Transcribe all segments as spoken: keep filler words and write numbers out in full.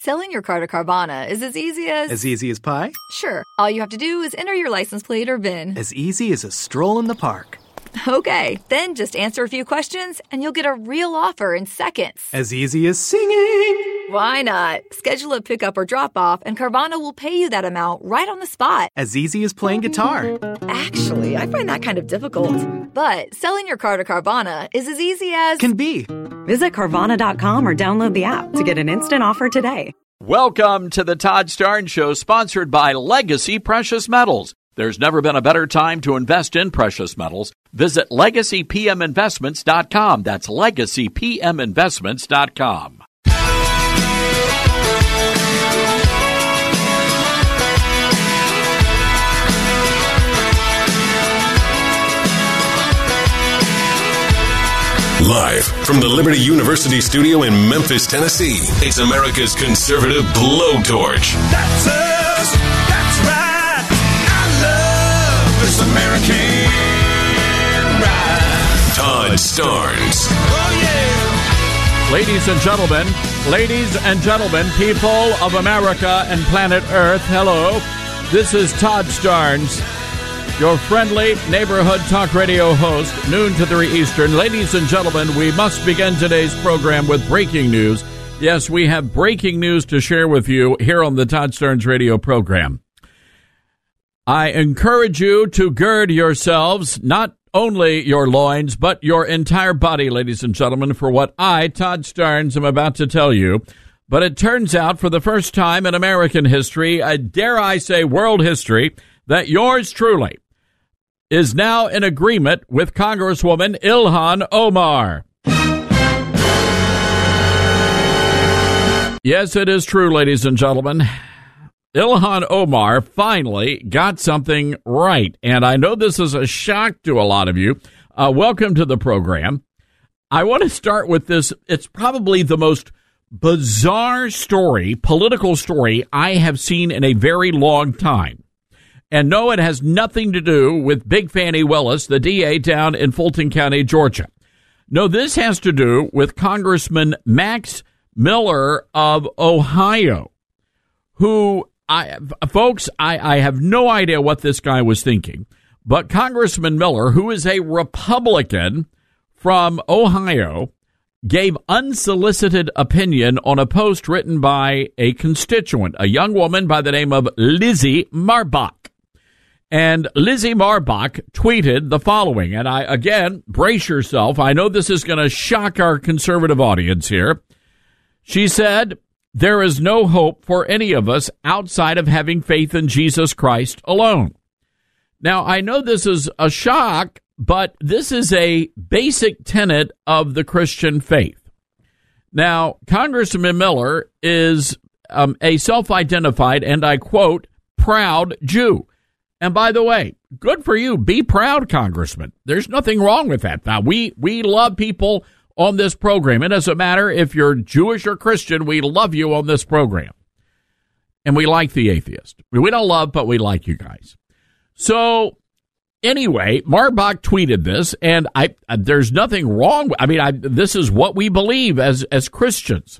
Selling your car to Carvana is as easy as... As easy as pie? Sure. All you have to do is enter your license plate or V I N. As easy as a stroll in the park. Okay, then just answer a few questions and you'll get a real offer in seconds. As easy as singing. Why not? Schedule a pickup or drop-off and Carvana will pay you that amount right on the spot. As easy as playing guitar. Actually, I find that kind of difficult. But selling your car to Carvana is as easy as... Can be. Visit Carvana dot com or download the app to get an instant offer today. Welcome to the Todd Starnes Show, sponsored by Legacy Precious Metals. There's never been a better time to invest in precious metals. Visit legacy p m investments dot com. That's legacy p m investments dot com. Live from the Liberty University studio in Memphis, Tennessee, it's America's conservative blowtorch. That's us. That's right. I love this American ride. Todd Starnes. Oh, yeah. Ladies and gentlemen, ladies and gentlemen, people of America and planet Earth, hello. This is Todd Starnes, your friendly neighborhood talk radio host, noon to three Eastern. Ladies and gentlemen, we must begin today's program with breaking news. Yes, we have breaking news to share with you here on the Todd Starnes radio program. I encourage you to gird yourselves, not only your loins, but your entire body, ladies and gentlemen, for what I, Todd Starnes, am about to tell you. But it turns out, for the first time in American history, I dare I say world history, that yours truly is now in agreement with Congresswoman Ilhan Omar. Yes, it is true, ladies and gentlemen. Ilhan Omar finally got something right, and I know this is a shock to a lot of you. Uh, welcome to the program. I want to start with this. It's probably the most bizarre story, political story, I have seen in a very long time. And no, it has nothing to do with Big Fannie Willis, the D A down in Fulton County, Georgia. No, this has to do with Congressman Max Miller of Ohio, who, I, folks, I, I have no idea what this guy was thinking. But Congressman Miller, who is a Republican from Ohio, gave unsolicited opinion on a post written by a constituent, a young woman by the name of Lizzie Marbach. And Lizzie Marbach tweeted the following, and I, again, brace yourself. I know this is going to shock our conservative audience here. She said, "There is no hope for any of us outside of having faith in Jesus Christ alone." Now, I know this is a shock, but this is a basic tenet of the Christian faith. Now, Congressman Miller is um, a self-identified, and I quote, proud Jew. And by the way, good for you. Be proud, Congressman. There's nothing wrong with that. Now, we, we love people on this program. It doesn't matter if you're Jewish or Christian. We love you on this program. And we like the atheist. We don't love, but we like you guys. So anyway, Marbach tweeted this, and I uh, there's nothing wrong. I mean, I, this is what we believe as, as Christians.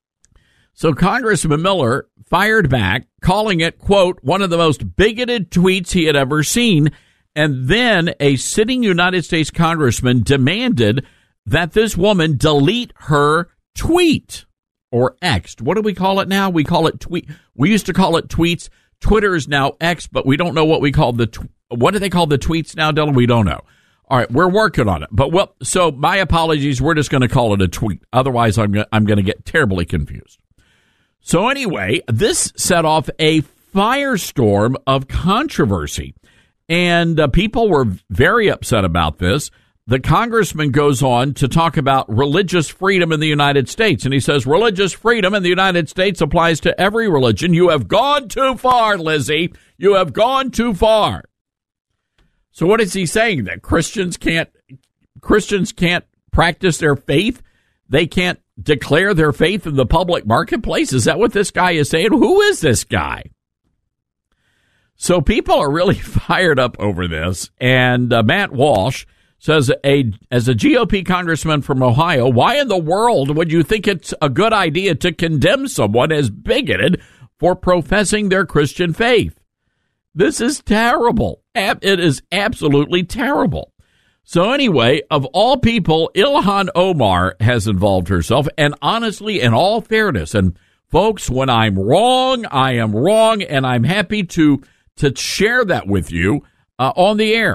So Congressman Miller fired back, calling it, quote, one of the most bigoted tweets he had ever seen. And then a sitting United States congressman demanded that this woman delete her tweet, or X. What do we call it now? We call it tweet. We used to call it tweets. Twitter is now X, but we don't know what we call the, tw- what do they call the tweets now, Dylan? We don't know. All right, we're working on it. But, well, so my apologies. We're just going to call it a tweet. Otherwise, I'm go- I'm going to get terribly confused. So anyway, this set off a firestorm of controversy, and uh, people were very upset about this. The congressman goes on to talk about religious freedom in the United States, and he says religious freedom in the United States applies to every religion. You have gone too far, Lizzie. You have gone too far. So what is he saying? That Christians can't Christians can't practice their faith? They can't declare their faith in the public marketplace? Is that what this guy is saying? Who is this guy? So people are really fired up over this. And uh, Matt Walsh says, a as a G O P congressman from Ohio, why in the world would you think it's a good idea to condemn someone as bigoted for professing their Christian faith? This is terrible. It is absolutely terrible. So anyway, of all people, Ilhan Omar has involved herself. And honestly, in all fairness, and folks, when I'm wrong, I am wrong, and I'm happy to to share that with you uh, on the air.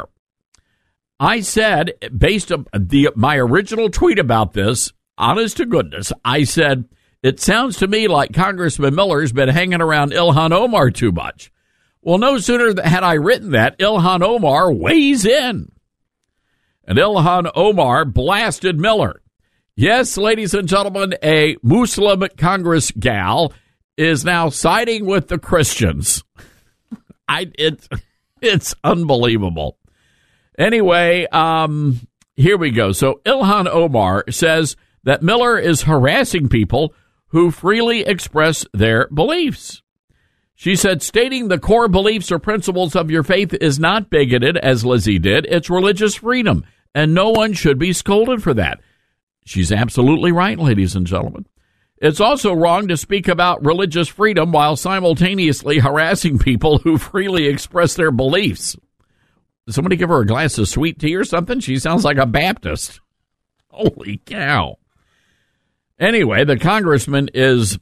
I said, based on the my original tweet about this, honest to goodness, I said, it sounds to me like Congressman Miller's been hanging around Ilhan Omar too much. Well, no sooner had I written that, Ilhan Omar weighs in. And Ilhan Omar blasted Miller. Yes, ladies and gentlemen, a Muslim Congress gal is now siding with the Christians. I it's it's unbelievable. Anyway, um, here we go. So Ilhan Omar says that Miller is harassing people who freely express their beliefs. She said, stating the core beliefs or principles of your faith is not bigoted, as Lizzie did. It's religious freedom, and no one should be scolded for that. She's absolutely right, ladies and gentlemen. It's also wrong to speak about religious freedom while simultaneously harassing people who freely express their beliefs. Somebody give her a glass of sweet tea or something? She sounds like a Baptist. Holy cow. Anyway, the congressman is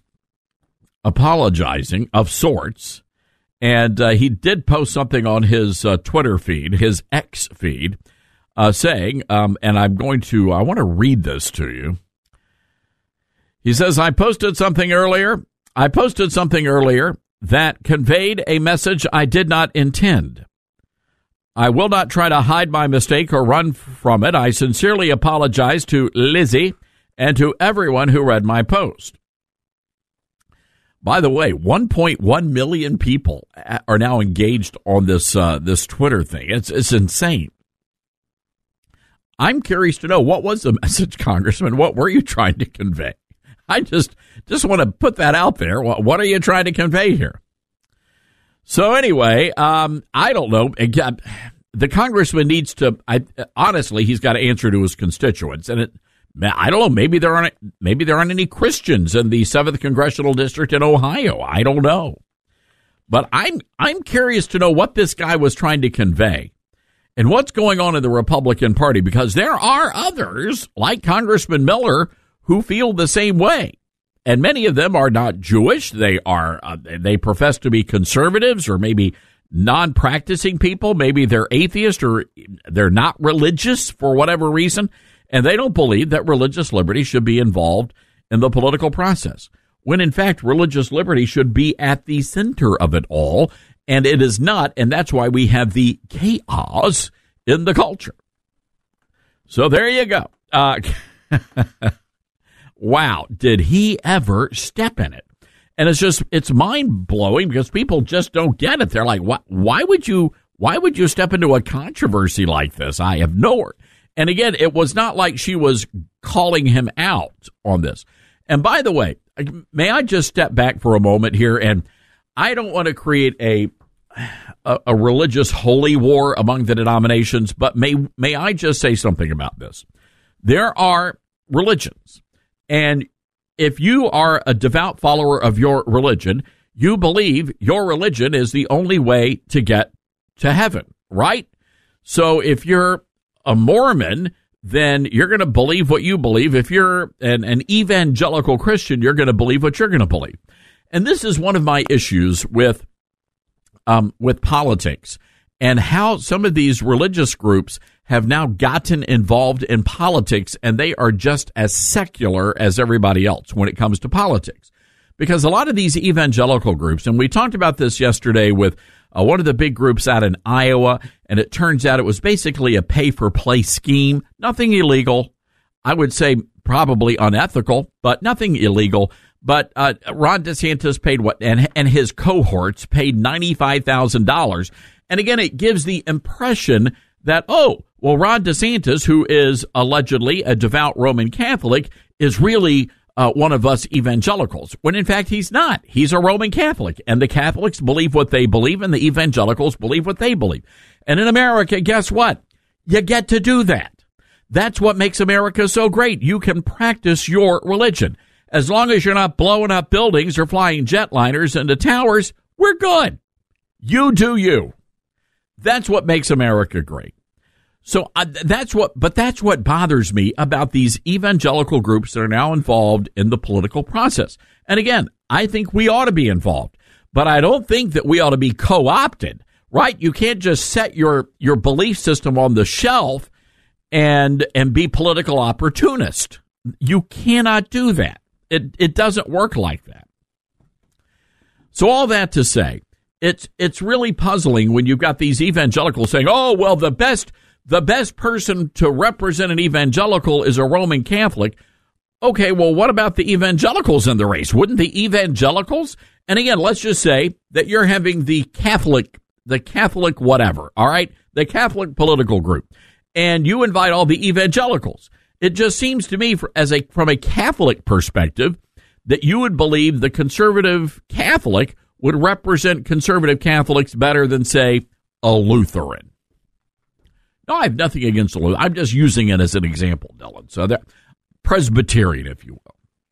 apologizing of sorts, and uh, he did post something on his uh, Twitter feed, his X feed, uh, saying, um, and I'm going to, I want to read this to you. He says, I posted something earlier, I posted something earlier that conveyed a message I did not intend. I will not try to hide my mistake or run from it. I sincerely apologize to Lizzie and to everyone who read my post. By the way, one point one million people are now engaged on this uh, this Twitter thing. It's it's insane. I'm curious to know, what was the message, Congressman? What were you trying to convey? I just just want to put that out there. What, what are you trying to convey here? So anyway, um, I don't know. Again, the congressman needs to. I, honestly, he's got to answer to his constituents, and it. I don't know. Maybe there aren't. Maybe there aren't any Christians in the seventh congressional district in Ohio. I don't know, but I'm I'm curious to know what this guy was trying to convey, and what's going on in the Republican Party, because there are others like Congressman Miller who feel the same way, and many of them are not Jewish. They are. Uh, they profess to be conservatives, or maybe non-practicing people. Maybe they're atheist, or they're not religious for whatever reason. And they don't believe that religious liberty should be involved in the political process, when in fact religious liberty should be at the center of it all, and it is not, and that's why we have the chaos in the culture. So there you go. Uh, wow, did he ever step in it? And it's just, it's mind-blowing, because people just don't get it. They're like, why, why would you, why would you step into a controversy like this? I have no... And again, it was not like she was calling him out on this. And by the way, may I just step back for a moment here? And I don't want to create a a, a religious holy war among the denominations, but may may I just say something about this? There are religions, and if you are a devout follower of your religion, you believe your religion is the only way to get to heaven, right? So if you're a Mormon, then you're going to believe what you believe. If you're an, an evangelical Christian, you're going to believe what you're going to believe. And this is one of my issues with um, with politics, and how some of these religious groups have now gotten involved in politics, and they are just as secular as everybody else when it comes to politics. Because a lot of these evangelical groups, and we talked about this yesterday with Uh, one of the big groups out in Iowa, and it turns out it was basically a pay-for-play scheme. Nothing illegal. I would say probably unethical, but nothing illegal. But uh, Ron DeSantis paid what, and and his cohorts paid ninety-five thousand dollars. And again, it gives the impression that, oh, well, Ron DeSantis, who is allegedly a devout Roman Catholic, is really Uh, one of us evangelicals, when in fact he's not. He's a Roman Catholic, and the Catholics believe what they believe, and the evangelicals believe what they believe. And in America, guess what? You get to do that. That's what makes America so great. You can practice your religion. As long as you're not blowing up buildings or flying jetliners into towers, we're good. You do you. That's what makes America great. So uh, that's what, but that's what bothers me about these evangelical groups that are now involved in the political process. And again, I think we ought to be involved, but I don't think that we ought to be co-opted, right? You can't just set your, your belief system on the shelf and, and be political opportunist. You cannot do that. It, it doesn't work like that. So all that to say, it's, it's really puzzling when you've got these evangelicals saying, oh, well, the best, The best person to represent an evangelical is a Roman Catholic. Okay, well, what about the evangelicals in the race? Wouldn't the evangelicals? And again, let's just say that you're having the Catholic, the Catholic whatever, all right, the Catholic political group, and you invite all the evangelicals. It just seems to me, for, as a from a Catholic perspective, that you would believe the conservative Catholic would represent conservative Catholics better than, say, a Lutheran. No, I have nothing against the Lutheran. I'm just using it as an example, Dylan. So that Presbyterian, if you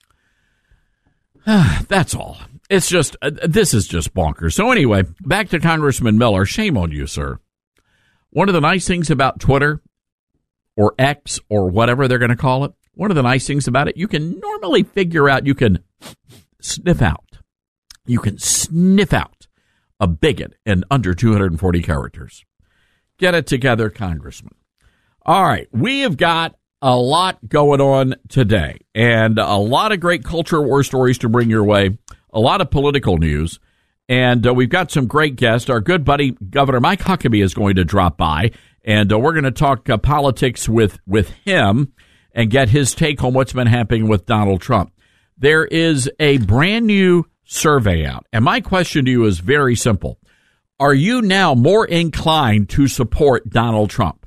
will. That's all. It's just, uh, this is just bonkers. So anyway, back to Congressman Miller. Shame on you, sir. One of the nice things about Twitter or X or whatever they're going to call it, one of the nice things about it, you can normally figure out, you can sniff out, you can sniff out a bigot in under two hundred forty characters. Get it together, Congressman. All right, we have got a lot going on today and a lot of great culture war stories to bring your way, a lot of political news, and uh, we've got some great guests. Our good buddy, Governor Mike Huckabee, is going to drop by, and uh, we're going to talk uh, politics with, with him and get his take on what's been happening with Donald Trump. There is a brand new survey out, and my question to you is very simple. Are you now more inclined to support Donald Trump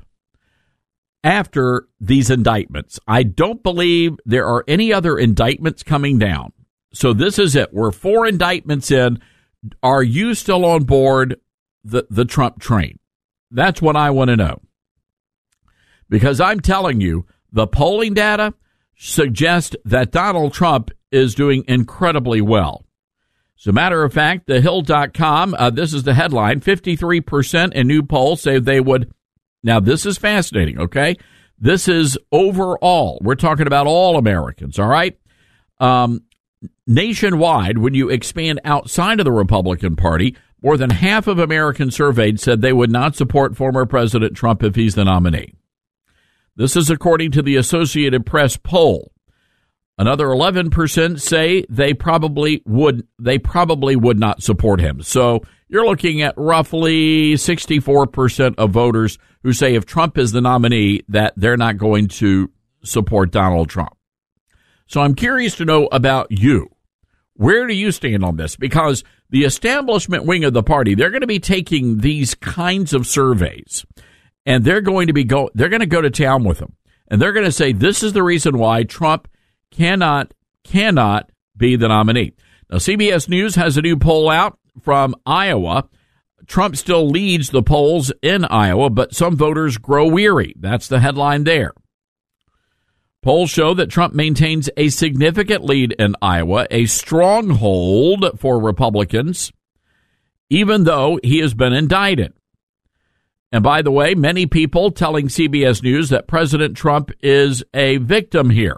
after these indictments? I don't believe there are any other indictments coming down. So this is it. We're four indictments in. Are you still on board the, the Trump train? That's what I want to know. Because I'm telling you, the polling data suggests that Donald Trump is doing incredibly well. As a matter of fact, the hill dot com, uh, this is the headline, fifty-three percent in new polls say they would. Now, this is fascinating, okay? This is overall. We're talking about all Americans, all right? Um, nationwide, when you expand outside of the Republican Party, more than half of Americans surveyed said they would not support former President Trump if he's the nominee. This is according to the Associated Press poll. Another eleven percent say they probably would they probably would not support him. So you're looking at roughly sixty-four percent of voters who say if Trump is the nominee that they're not going to support Donald Trump. So I'm curious to know about you. Where do you stand on this? Because the establishment wing of the party, they're going to be taking these kinds of surveys and they're going to be go they're going to go to town with them. And they're going to say this is the reason why Trump cannot, cannot be the nominee. Now, C B S News has a new poll out from Iowa. Trump still leads the polls in Iowa, but some voters grow weary. That's the headline there. Polls show that Trump maintains a significant lead in Iowa, a stronghold for Republicans, even though he has been indicted. And by the way, many people telling C B S News that President Trump is a victim here.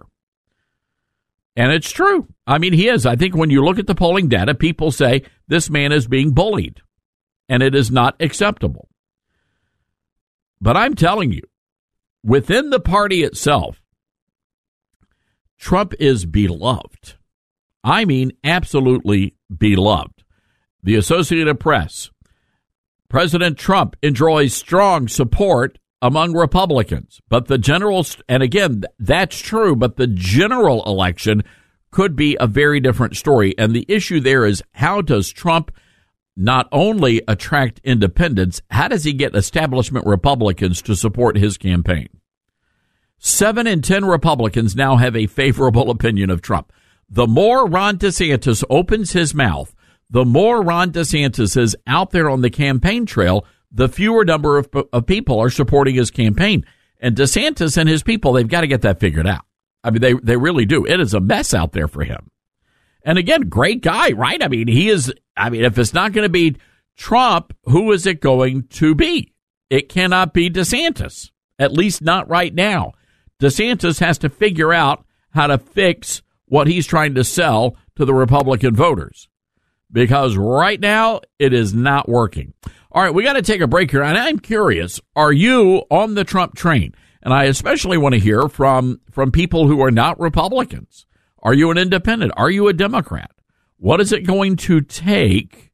And it's true. I mean, he is. I think when you look at the polling data, people say this man is being bullied, and it is not acceptable. But I'm telling you, within the party itself, Trump is beloved. I mean, absolutely beloved. The Associated Press, President Trump enjoys strong support among Republicans, but the general, and again, that's true, but the general election could be a very different story. And the issue there is, how does Trump not only attract independents, how does he get establishment Republicans to support his campaign? Seven in ten Republicans now have a favorable opinion of Trump. The more Ron DeSantis opens his mouth, the more Ron DeSantis is out there on the campaign trail, the fewer number of, of people are supporting his campaign. And DeSantis and his people, they've got to get that figured out. I mean, they, they really do. It is a mess out there for him. And again, great guy, right? I mean, he is, I mean, if it's not going to be Trump, who is it going to be? It cannot be DeSantis, at least not right now. DeSantis has to figure out how to fix what he's trying to sell to the Republican voters, because right now it is not working. All right, we got to take a break here, and I'm curious, are you on the Trump train? And I especially want to hear from, from people who are not Republicans. Are you an independent? Are you a Democrat? What is it going to take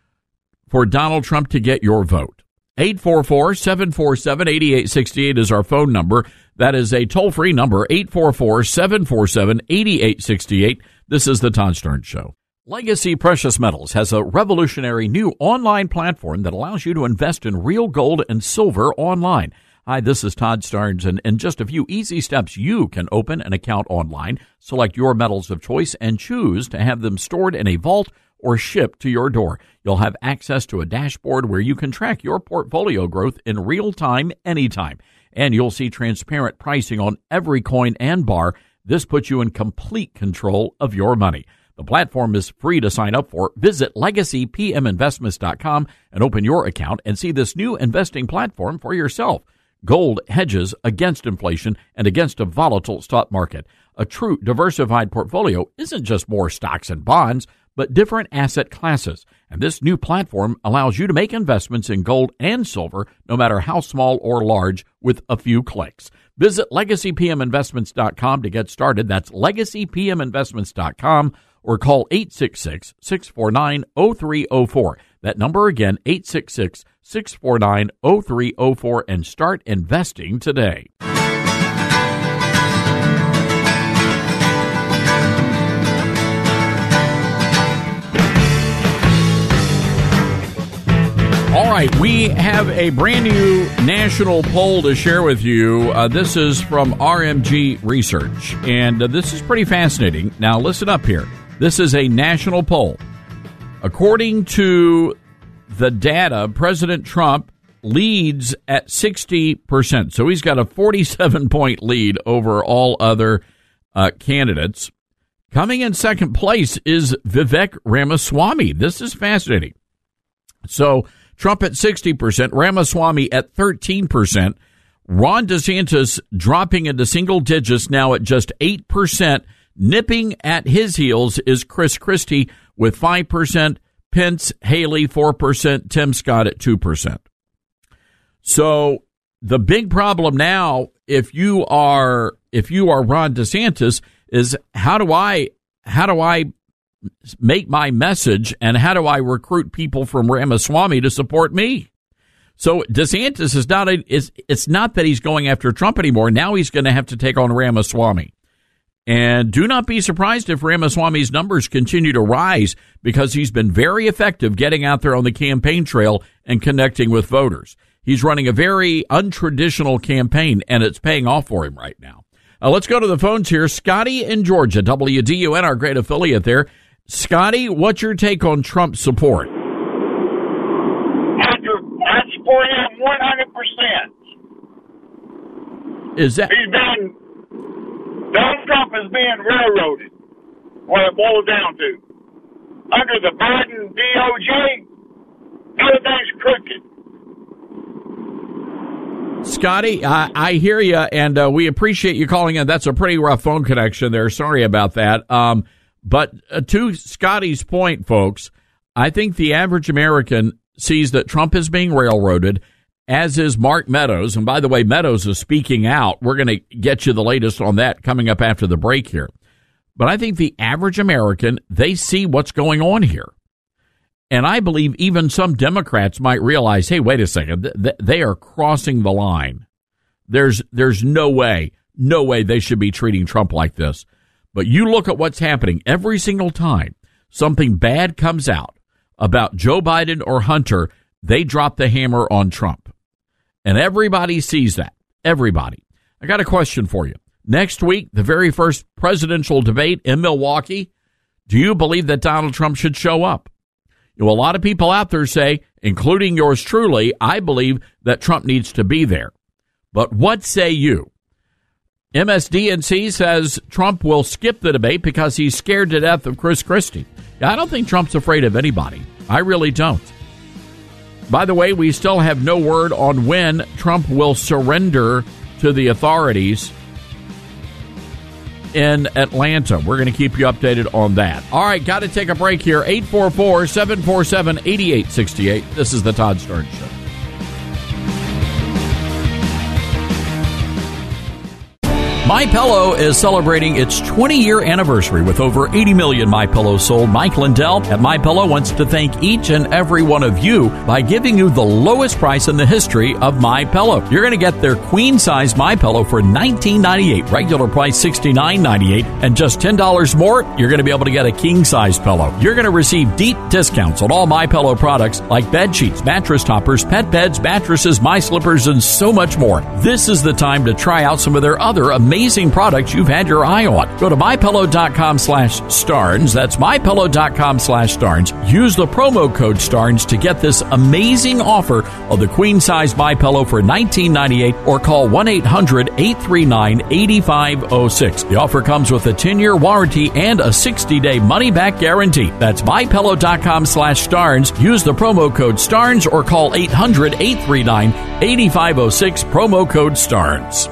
for Donald Trump to get your vote? eight four four, seven four seven, eight eight six eight is our phone number. That is a toll-free number, eight four four, seven four seven, eight eight six eight. This is the Todd Starnes Show. Legacy Precious Metals has a revolutionary new online platform that allows you to invest in real gold and silver online. Hi, this is Todd Starnes, and in just a few easy steps, you can open an account online, select your metals of choice, and choose to have them stored in a vault or shipped to your door. You'll have access to a dashboard where you can track your portfolio growth in real time, anytime. And you'll see transparent pricing on every coin and bar. This puts you in complete control of your money. The platform is free to sign up for. Visit legacy p m investments dot com and open your account and see this new investing platform for yourself. Gold hedges against inflation and against a volatile stock market. A true diversified portfolio isn't just more stocks and bonds, but different asset classes. And this new platform allows you to make investments in gold and silver, no matter how small or large, with a few clicks. Visit legacy p m investments dot com to get started. That's legacy p m investments dot com, or call eight six six, six four nine, zero three zero four. That number again, eight six six, six four nine, zero three zero four, and start investing today. All right, we have a brand new national poll to share with you. Uh, this is from R M G Research, and uh, this is pretty fascinating. Now, listen up here. This is a national poll. According to the data, President Trump leads at sixty percent. So he's got a forty-seven point lead over all other uh, candidates. Coming in second place is Vivek Ramaswamy. This is fascinating. So Trump at sixty percent, Ramaswamy at thirteen percent, Ron DeSantis dropping into single digits now at just eight percent. Nipping at his heels is Chris Christie with five percent, Pence, Haley four percent, Tim Scott at two percent. So the big problem now, if you are if you are Ron DeSantis, is how do I how do I make my message, and how do I recruit people from Ramaswamy to support me? So DeSantis is not a, it's, it's not that he's going after Trump anymore. Now he's going to have to take on Ramaswamy. And do not be surprised if Ramaswamy's numbers continue to rise, because he's been very effective getting out there on the campaign trail and connecting with voters. He's running a very untraditional campaign, and it's paying off for him right now. Uh, let's go to the phones here. Scotty in Georgia, W D U N, our great affiliate there. Scotty, what's your take on Trump support? I support him one hundred percent. Is that... He's been... Donald Trump is being railroaded, what it boils down to. Under the Biden D O J, everything's crooked. Scotty, I, I hear you, and uh, we appreciate you calling in. That's a pretty rough phone connection there. Sorry about that. Um, but uh, to Scotty's point, folks, I think the average American sees that Trump is being railroaded, as is Mark Meadows. And by the way, Meadows is speaking out. We're going to get you the latest on that coming up after the break here. But I think the average American, they see what's going on here. And I believe even some Democrats might realize, hey, wait a second, th- they are crossing the line. There's there's no way, no way they should be treating Trump like this. But you look at what's happening every single time something bad comes out about Joe Biden or Hunter, they drop the hammer on Trump. And everybody sees that. Everybody. I got a question for you. Next week, the very first presidential debate in Milwaukee, do you believe that Donald Trump should show up? You know, a lot of people out there say, including yours truly, I believe that Trump needs to be there. But what say you? M S D N C says Trump will skip the debate because he's scared to death of Chris Christie. I don't think Trump's afraid of anybody. I really don't. By the way, we still have no word on when Trump will surrender to the authorities in Atlanta. We're going to keep you updated on that. All right, got to take a break here. eight four four, seven four seven, eight eight six eight. This is the Todd Starnes Show. MyPillow is celebrating its twenty-year anniversary with over eighty million MyPillows sold. Mike Lindell at MyPillow wants to thank each and every one of you by giving you the lowest price in the history of MyPillow. You're going to get their queen-size MyPillow for nineteen ninety-eight dollars, regular price sixty-nine ninety-eight dollars, and just ten dollars more, you're going to be able to get a king-size pillow. You're going to receive deep discounts on all MyPillow products like bed sheets, mattress toppers, pet beds, mattresses, My Slippers, and so much more. This is the time to try out some of their other amazing Amazing products you've had your eye on. Go to mypillow.com slash Starnes. That's mypillow.com slash Starnes. Use the promo code Starnes to get this amazing offer of the queen size MyPillow for nineteen ninety-eight dollars or call one eight hundred, eight three nine, eight five zero six. The offer comes with a ten-year warranty and a sixty-day money-back guarantee. That's mypillow.com slash Starnes. Use the promo code Starnes or call eight hundred, eight three nine, eight five zero six. Promo code Starnes.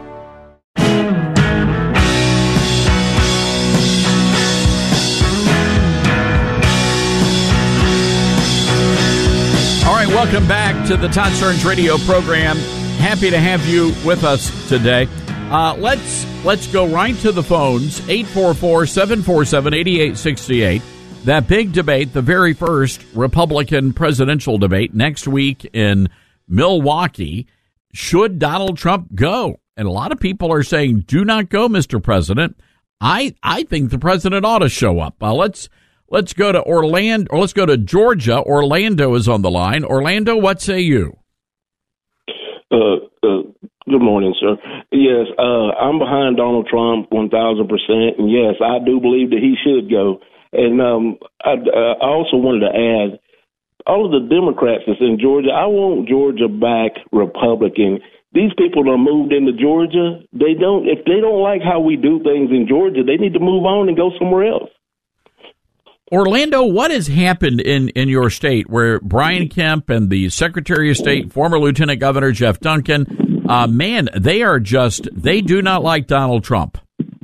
Welcome back to the Todd Starnes radio program. Happy to have you with us today. Uh, let's let's go right to the phones. eight four four, seven four seven, eight eight six eight. That big debate, the very first Republican presidential debate next week in Milwaukee. Should Donald Trump go? And a lot of people are saying, do not go, Mister President. I I think the president ought to show up. Uh, let's Let's go to Orlando, or let's go to Georgia. Orlando is on the line. Orlando, what say you? Uh, uh, good morning, sir. Yes, uh, I'm behind Donald Trump one thousand percent, and yes, I do believe that he should go. And um, I, uh, I also wanted to add, all of the Democrats that's in Georgia, I want Georgia back Republican. These people that moved into Georgia, they don't. If they don't like how we do things in Georgia, they need to move on and go somewhere else. Orlando, what has happened in, in your state where Brian Kemp and the Secretary of State, former Lieutenant Governor Jeff Duncan, uh, man, they are just, they do not like Donald Trump.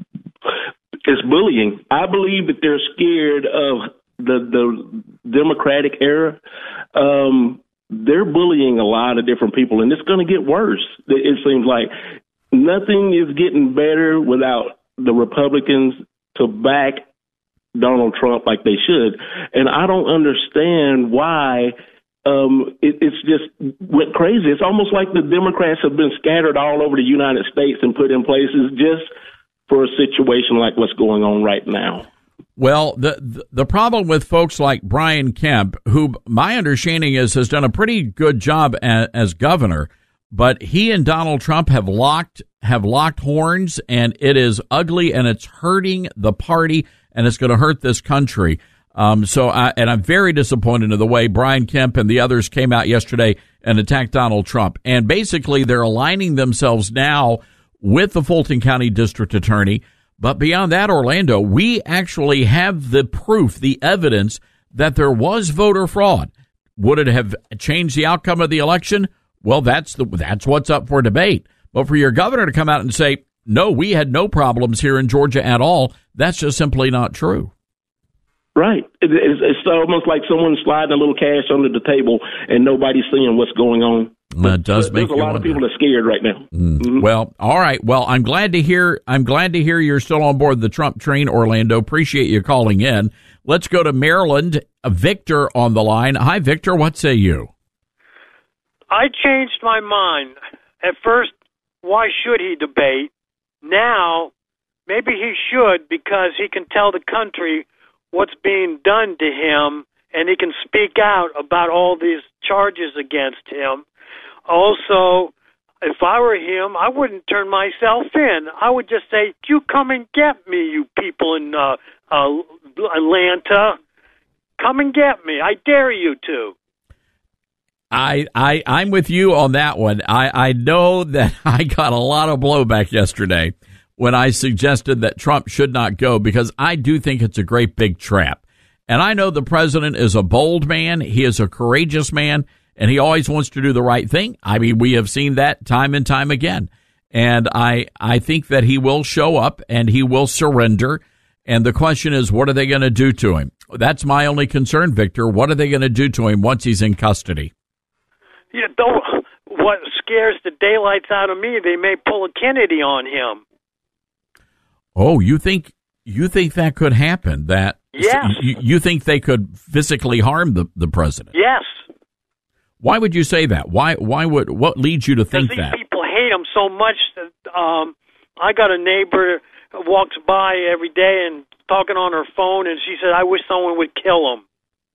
It's bullying. I believe that they're scared of the, the Democratic era. Um, they're bullying a lot of different people, and it's going to get worse. It seems like nothing is getting better without the Republicans to back Donald Trump like they should. And I don't understand why um, it, it's just went crazy. It's almost like the Democrats have been scattered all over the United States and put in places just for a situation like what's going on right now. Well, the the problem with folks like Brian Kemp, who my understanding is has done a pretty good job as, as governor, but he and Donald Trump have locked have locked horns, and it is ugly, and it's hurting the party, and it's going to hurt this country. Um, so, I, and I'm very disappointed in the way Brian Kemp and the others came out yesterday and attacked Donald Trump. And basically, they're aligning themselves now with the Fulton County District Attorney. But beyond that, Orlando, we actually have the proof, the evidence that there was voter fraud. Would it have changed the outcome of the election? Well, that's the that's what's up for debate. But for your governor to come out and say, no, we had no problems here in Georgia at all, that's just simply not true. Right. It's, it's almost like someone sliding a little cash under the table and nobody's seeing what's going on. That does There's make a you lot wonder. of people that are scared right now. Mm. Mm-hmm. Well, all right. Well, I'm glad to hear. I'm glad to hear you're still on board the Trump train, Orlando. Appreciate you calling in. Let's go to Maryland. Victor on the line. Hi, Victor. What say you? I changed my mind. At first, why should he debate? Now, maybe he should because he can tell the country what's being done to him, and he can speak out about all these charges against him. Also, if I were him, I wouldn't turn myself in. I would just say, you come and get me, you people in uh, uh, Atlanta. Come and get me. I dare you to. I, I, I'm with you on that one. I, I know that I got a lot of blowback yesterday when I suggested that Trump should not go, because I do think it's a great big trap. And I know the president is a bold man. He is a courageous man, and he always wants to do the right thing. I mean, we have seen that time and time again. And I, I think that he will show up and he will surrender. And the question is, what are they going to do to him? That's my only concern, Victor. What are they going to do to him once he's in custody? Yeah, though, what scares the daylights out of me, they may pull a Kennedy on him. Oh, you think you think that could happen? That yes. You, you think they could physically harm the, the president? Yes. Why would you say that? Why why would what leads you to think these that? People hate him so much that um, I got a neighbor who walks by every day and talking on her phone, and she said, "I wish someone would kill him."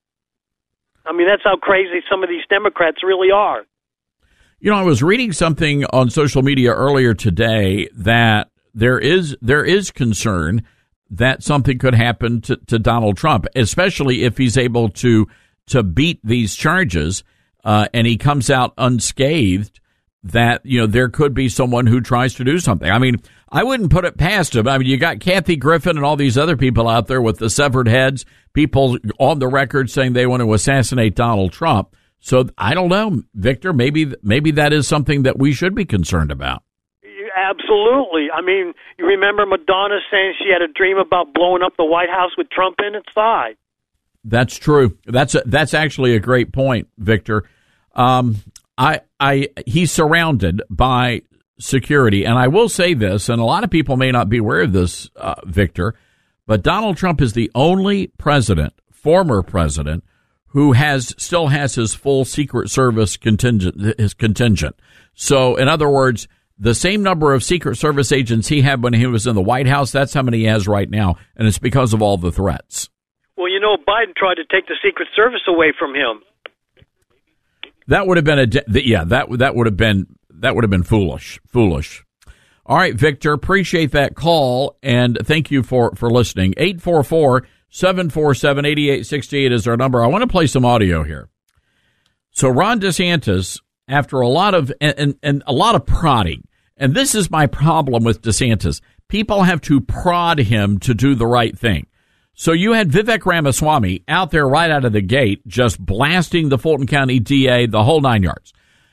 I mean, that's how crazy some of these Democrats really are. You know, I was reading something on social media earlier today that there is there is concern that something could happen to, to Donald Trump, especially if he's able to to beat these charges uh, and he comes out unscathed. That, you know, there could be someone who tries to do something. I mean, I wouldn't put it past him. I mean, you got Kathy Griffin and all these other people out there with the severed heads, people on the record saying they want to assassinate Donald Trump. So I don't know, Victor, maybe maybe that is something that we should be concerned about. Absolutely. I mean, you remember Madonna saying she had a dream about blowing up the White House with Trump in its side. That's true. That's a, that's actually a great point, Victor. Um, I, I, he's surrounded by security, and I will say this, and a lot of people may not be aware of this, uh, Victor, but Donald Trump is the only president, former president, who has still has his full Secret Service contingent, his contingent. So, in other words, the same number of Secret Service agents he had when he was in the White House, that's how many he has right now, and it's because of all the threats. Well, you know, Biden tried to take the Secret Service away from him. That would have been a yeah. That that would have been that would have been foolish, foolish. All right, Victor, appreciate that call and thank you for for listening. eight four four, seven four seven, eight eight six eight is our number. I want to play some audio here. So Ron DeSantis, after a lot of and, and, and a lot of prodding, and this is my problem with DeSantis. People have to prod him to do the right thing. So you had Vivek Ramaswamy out there right out of the gate, just blasting the Fulton County D A, the whole nine yards.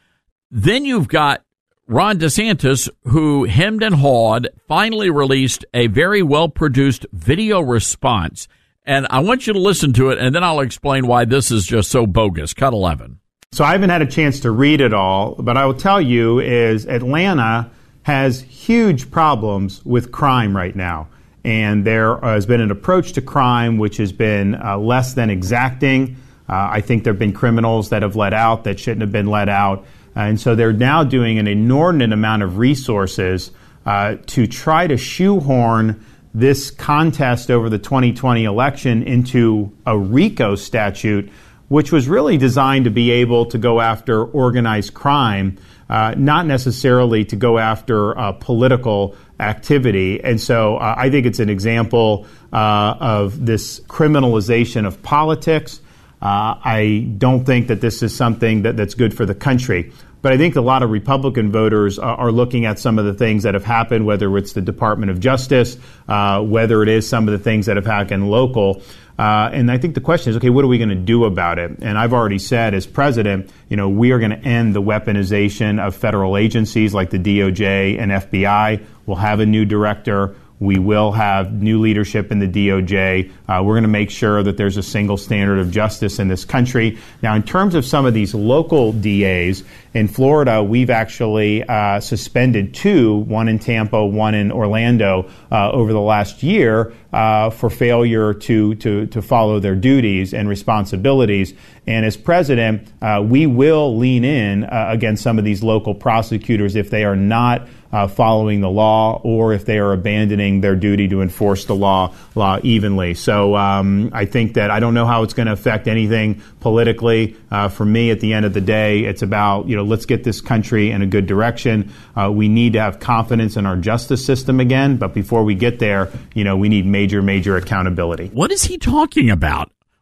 Then you've got Ron DeSantis, who hemmed and hawed, finally released a very well-produced video response. And I want you to listen to it, and then I'll explain why this is just so bogus. Cut eleven. So I haven't had a chance to read it all, but I will tell you is Atlanta has huge problems with crime right now. And there has been an approach to crime which has been uh, less than exacting. Uh, I think there have been criminals that have let out that shouldn't have been let out. Uh, and so they're now doing an inordinate amount of resources uh, to try to shoehorn this contest over the twenty twenty election into a RICO statute, which was really designed to be able to go after organized crime, uh, not necessarily to go after uh, political activity. And so uh, I think it's an example uh, of this criminalization of politics. Uh, I don't think that this is something that, that's good for the country. But I think a lot of Republican voters are, are looking at some of the things that have happened, whether it's the Department of Justice, uh, whether it is some of the things that have happened local. Uh, and I think the question is, okay, what are we going to do about it? And I've already said, as president, you know, we are going to end the weaponization of federal agencies like the D O J and F B I. We'll have a new director. We will have new leadership in the D O J. Uh, we're going to make sure that there's a single standard of justice in this country. Now, in terms of some of these local D As, in Florida, we've actually uh, suspended two, one in Tampa, one in Orlando, uh, over the last year uh, for failure to, to, to follow their duties and responsibilities. And as president, uh, we will lean in uh, against some of these local prosecutors if they are not uh, following the law or if they are abandoning their duty to enforce the law law evenly. So um, I think that I don't know how it's going to affect anything politically. Uh, for me, at the end of the day, it's about, you know, let's get this country in a good direction. Uh, we need to have confidence in our justice system again. But before we get there, you know, we need major, major accountability. What is he talking about?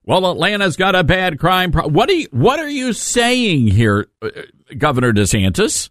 Well, Atlanta's got a bad crime problem. What are you, what are you saying here, uh, Governor DeSantis?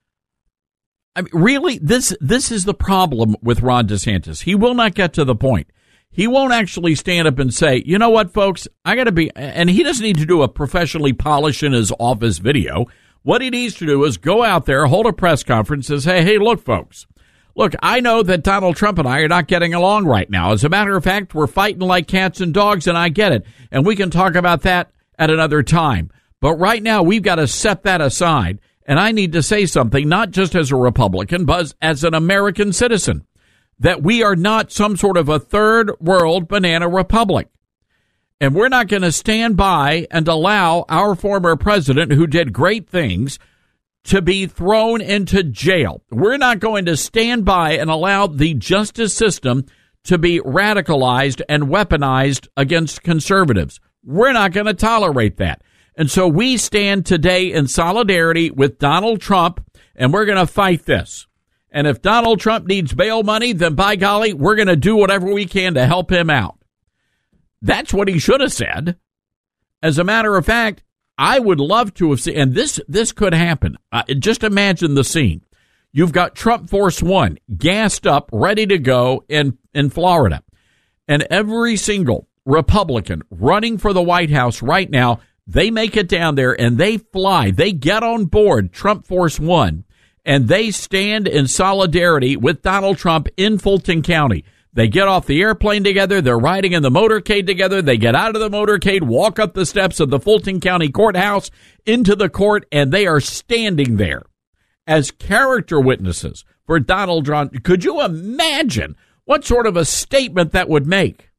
I mean, really, this this is the problem with Ron DeSantis. He will not get to the point. He won't actually stand up and say, you know what, folks, I got to be, and he doesn't need to do a professionally polished in his office video. What he needs to do is go out there, hold a press conference, and say, hey, look, folks, look, I know that Donald Trump and I are not getting along right now. As a matter of fact, we're fighting like cats and dogs, and I get it. And we can talk about that at another time. But right now, we've got to set that aside. And I need to say something, not just as a Republican, but as an American citizen, that we are not some sort of a third world banana republic. And we're not going to stand by and allow our former president, who did great things, to be thrown into jail. We're not going to stand by and allow the justice system to be radicalized and weaponized against conservatives. We're not going to tolerate that. And so we stand today in solidarity with Donald Trump, and we're going to fight this. And if Donald Trump needs bail money, then by golly, we're going to do whatever we can to help him out. That's what he should have said. As a matter of fact, I would love to have seen, and this this could happen. Uh, just imagine the scene. You've got Trump Force One gassed up, ready to go in, in Florida. And every single Republican running for the White House right now, they make it down there and they fly. They get on board Trump Force One, and they stand in solidarity with Donald Trump in Fulton County. They get off the airplane together. They're riding in the motorcade together. They get out of the motorcade, walk up the steps of the Fulton County Courthouse into the court, and they are standing there as character witnesses for Donald Trump. Could you imagine what sort of a statement that would make?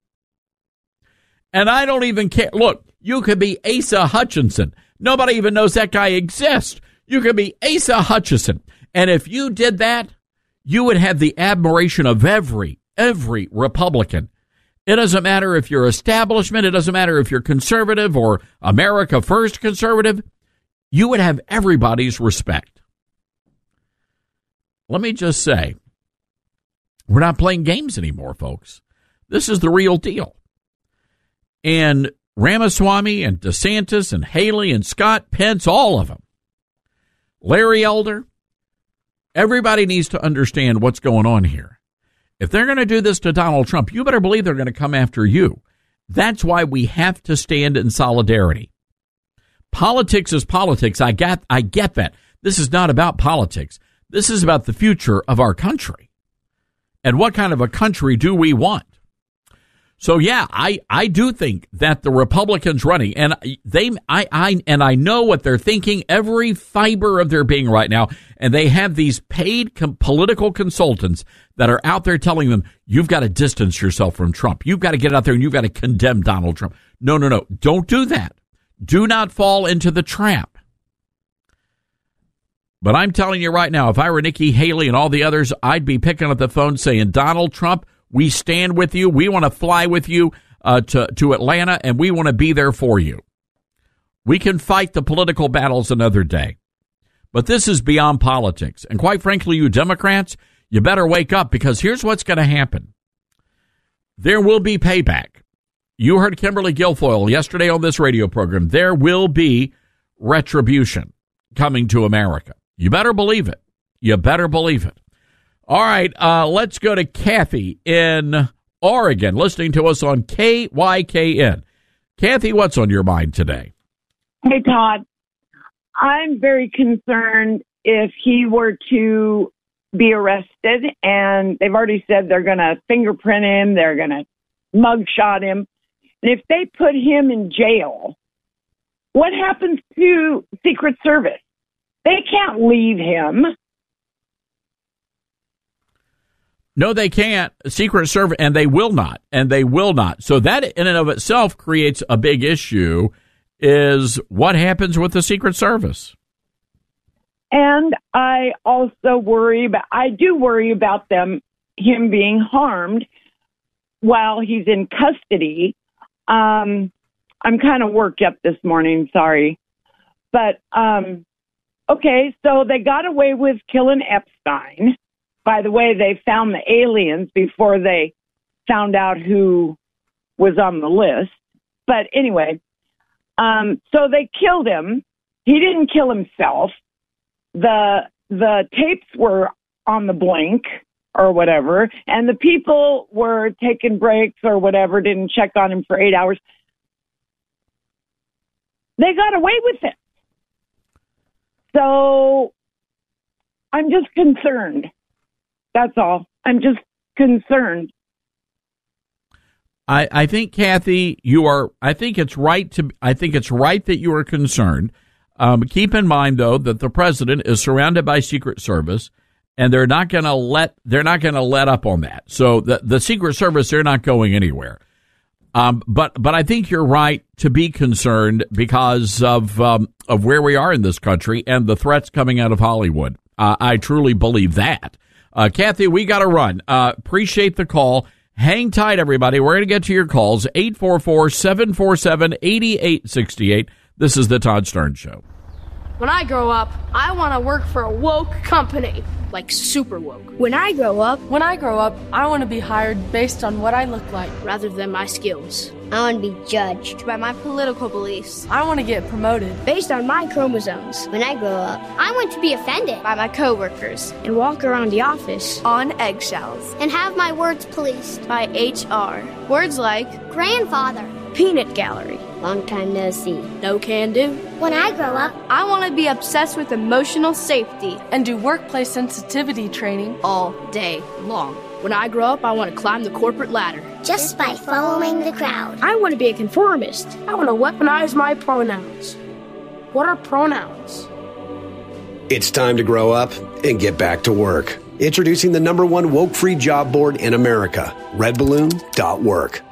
And I don't even care. Look, you could be Asa Hutchinson. Nobody even knows that guy exists. You could be Asa Hutchinson. And if you did that, you would have the admiration of every Every Republican. It doesn't matter if you're establishment. It doesn't matter if you're conservative or America First conservative. You would have everybody's respect. Let me just say, we're not playing games anymore, folks. This is the real deal. And Ramaswamy and DeSantis and Haley and Scott Pence, all of them, Larry Elder, everybody needs to understand what's going on here. If they're going to do this to Donald Trump, you better believe they're going to come after you. That's why we have to stand in solidarity. Politics is politics. I get, I get that. This is not about politics. This is about the future of our country. And what kind of a country do we want? So, yeah, I, I do think that the Republicans running, and they, I, I, and I know what they're thinking, every fiber of their being right now, and they have these paid com- political consultants that are out there telling them, you've got to distance yourself from Trump. You've got to get out there and you've got to condemn Donald Trump. No, no, no. Don't do that. Do not fall into the trap. But I'm telling you right now, if I were Nikki Haley and all the others, I'd be picking up the phone saying, Donald Trump, we stand with you. We want to fly with you uh, to, to Atlanta, and we want to be there for you. We can fight the political battles another day. But this is beyond politics. And quite frankly, you Democrats, you better wake up, because here's what's going to happen. There will be payback. You heard Kimberly Guilfoyle yesterday on this radio program. There will be retribution coming to America. You better believe it. You better believe it. All right, uh, let's go to Kathy in Oregon, listening to us on K Y K N. Kathy, what's on your mind today? Hey, Todd. I'm very concerned if he were to be arrested, and they've already said they're going to fingerprint him, they're going to mugshot him. And if they put him in jail, what happens to Secret Service? They can't leave him. No, they can't. Secret Service, and they will not, and they will not. So that in and of itself creates a big issue, is what happens with the Secret Service. And I also worry about, I do worry about them, him being harmed while he's in custody. Um, I'm kind of worked up this morning, sorry. But, um, okay, so they got away with killing Epstein. By the way, they found the aliens before they found out who was on the list. but anyway, um, so they killed him. He didn't kill himself. The the tapes were on the blink or whatever, and the people were taking breaks or whatever, didn't check on him for eight hours. They got away with it. So I'm just concerned. That's all. I'm just concerned. I, I think, Kathy, you are. I think it's right to. I think it's right that you are concerned. Um, keep in mind, though, that the president is surrounded by Secret Service, and they're not going to let. They're not going to let up on that. So the the Secret Service, they're not going anywhere. Um, but but I think you're right to be concerned because of um, of where we are in this country and the threats coming out of Hollywood. Uh, I truly believe that. Uh, Kathy, we got to run. Uh, appreciate the call. Hang tight, everybody. We're going to get to your calls. eight four four, seven four seven, eight eight six eight. This is the Todd Stern Show. When I grow up, I want to work for a woke company, like super woke. When I grow up, When I grow up, I want to be hired based on what I look like, rather than my skills. I want to be judged by my political beliefs. I want to get promoted based on my chromosomes. When I grow up, I want to be offended by my coworkers and walk around the office on eggshells and have my words policed by H R. Words like grandfather, peanut gallery, long time no see, no can do. When I grow up, I want to be obsessed with emotional safety and do workplace sensitivity training all day long. When I grow up, I want to climb the corporate ladder. Just by following the crowd. I want to be a conformist. I want to weaponize my pronouns. What are pronouns? It's time to grow up and get back to work. Introducing the number one woke-free job board in America, red balloon dot work.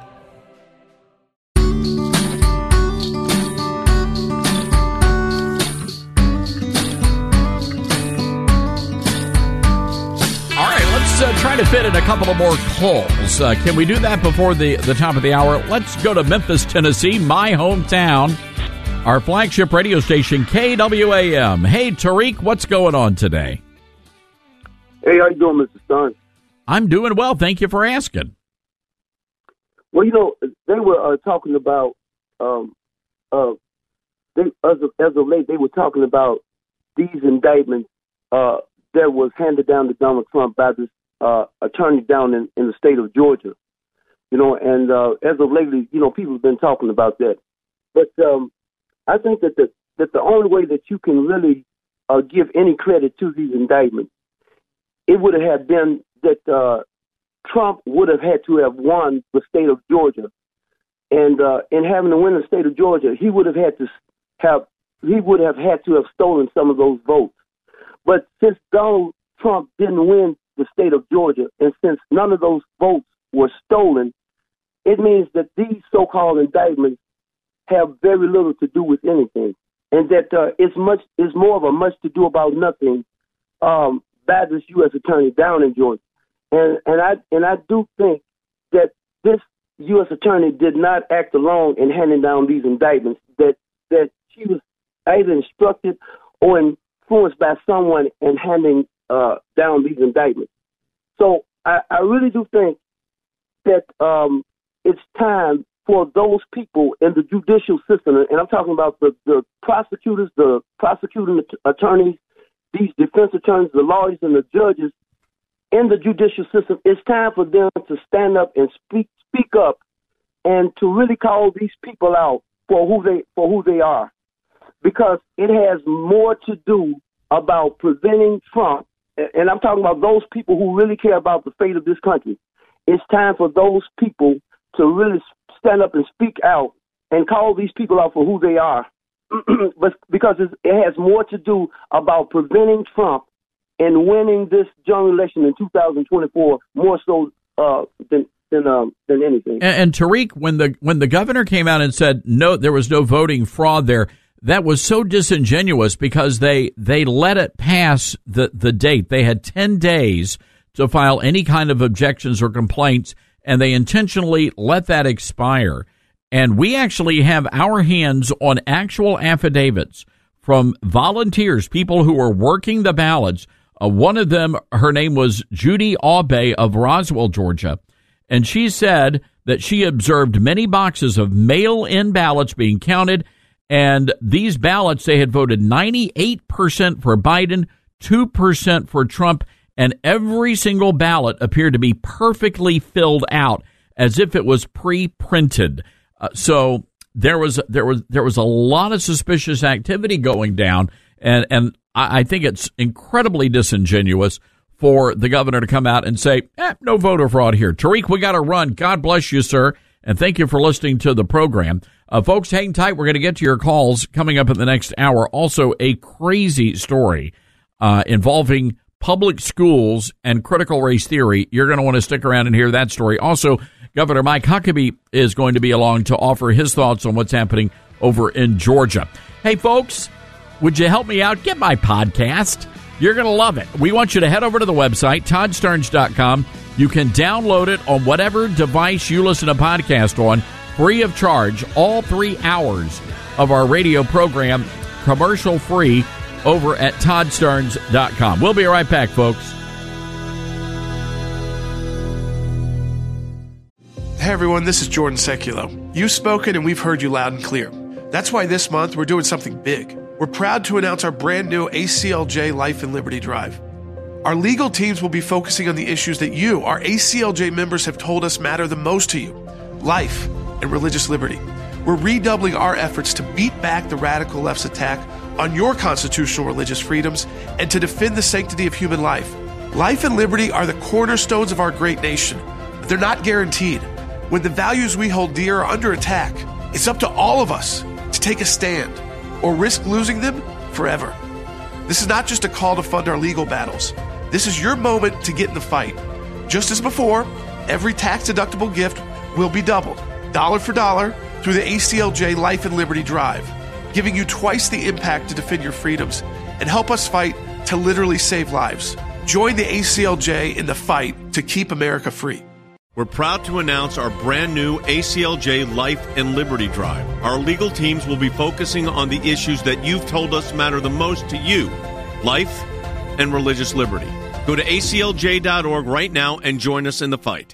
Uh, trying to fit in a couple of more calls. Uh, can we do that before the, the top of the hour? Let's go to Memphis, Tennessee, my hometown. Our flagship radio station, K W A M. Hey, Tariq, what's going on today? Hey, how you doing, Mister Stern? I'm doing well. Thank you for asking. Well, you know, they were uh, talking about, um, uh, they, as, of, as of late, they were talking about these indictments uh, that was handed down to Donald Trump by this Uh, attorney down in, in the state of Georgia, you know, and uh, as of lately, you know, people have been talking about that. But um, I think that the that the only way that you can really uh, give any credit to these indictments, it would have been that uh, Trump would have had to have won the state of Georgia, and uh, in having to win the state of Georgia, he would have had to have he would have had to have stolen some of those votes. But since Donald Trump didn't win the state of Georgia, and since none of those votes were stolen, it means that these so-called indictments have very little to do with anything, and that uh, it's much it's more of a much to do about nothing um, by this U S attorney down in Georgia, and and I and I do think that this U S attorney did not act alone in handing down these indictments. That that she was either instructed or influenced by someone in handing Uh, down these indictments. So I, I really do think that um, it's time for those people in the judicial system, and I'm talking about the, the prosecutors, the prosecuting attorneys, these defense attorneys, the lawyers, and the judges in the judicial system. It's time for them to stand up and speak speak up and to really call these people out for who they for who they are, because it has more to do about preventing Trump. And I'm talking about those people who really care about the fate of this country. It's time for those people to really stand up and speak out and call these people out for who they are. But because it has more to do about preventing Trump and winning this general election in two thousand twenty-four, more so uh, than than um, than anything. And, and Tariq, when the when the governor came out and said no, there was no voting fraud there, that was so disingenuous because they they let it pass the, the date. They had ten days to file any kind of objections or complaints, and they intentionally let that expire. And we actually have our hands on actual affidavits from volunteers, people who were working the ballots. Uh, one of them, her name was Judy Aube of Roswell, Georgia, and she said that she observed many boxes of mail-in ballots being counted, and these ballots, they had voted ninety-eight percent for Biden, two percent for Trump, and every single ballot appeared to be perfectly filled out as if it was pre-printed. Uh, so there was there was there was a lot of suspicious activity going down, and and I, I think it's incredibly disingenuous for the governor to come out and say, eh, no voter fraud here. Tariq, we got to run. God bless you, sir, and thank you for listening to the program. Uh, folks, hang tight. We're going to get to your calls coming up in the next hour. Also, a crazy story uh, involving public schools and critical race theory. You're going to want to stick around and hear that story. Also, Governor Mike Huckabee is going to be along to offer his thoughts on what's happening over in Georgia. Hey, folks, would you help me out? Get my podcast. You're going to love it. We want you to head over to the website, todd stearns dot com. You can download it on whatever device you listen to podcast on, free of charge, all three hours of our radio program, commercial-free, over at todd stearns dot com. We'll be right back, folks. Hey everyone, this is Jordan Seculo. You've spoken and we've heard you loud and clear. That's why this month we're doing something big. We're proud to announce our brand new A C L J Life and Liberty Drive. Our legal teams will be focusing on the issues that you, our A C L J members, have told us matter the most to you: life and religious liberty. We're redoubling our efforts to beat back the radical left's attack on your constitutional religious freedoms and to defend the sanctity of human life. Life and liberty are the cornerstones of our great nation, but they're not guaranteed. When the values we hold dear are under attack, it's up to all of us to take a stand or risk losing them forever. This is not just a call to fund our legal battles. This is your moment to get in the fight. Just as before, every tax-deductible gift will be doubled, dollar for dollar, through the A C L J Life and Liberty Drive, giving you twice the impact to defend your freedoms and help us fight to literally save lives. Join the A C L J in the fight to keep America free. We're proud to announce our brand new A C L J Life and Liberty Drive. Our legal teams will be focusing on the issues that you've told us matter the most to you: life and religious liberty. Go to A C L J dot org right now and join us in the fight.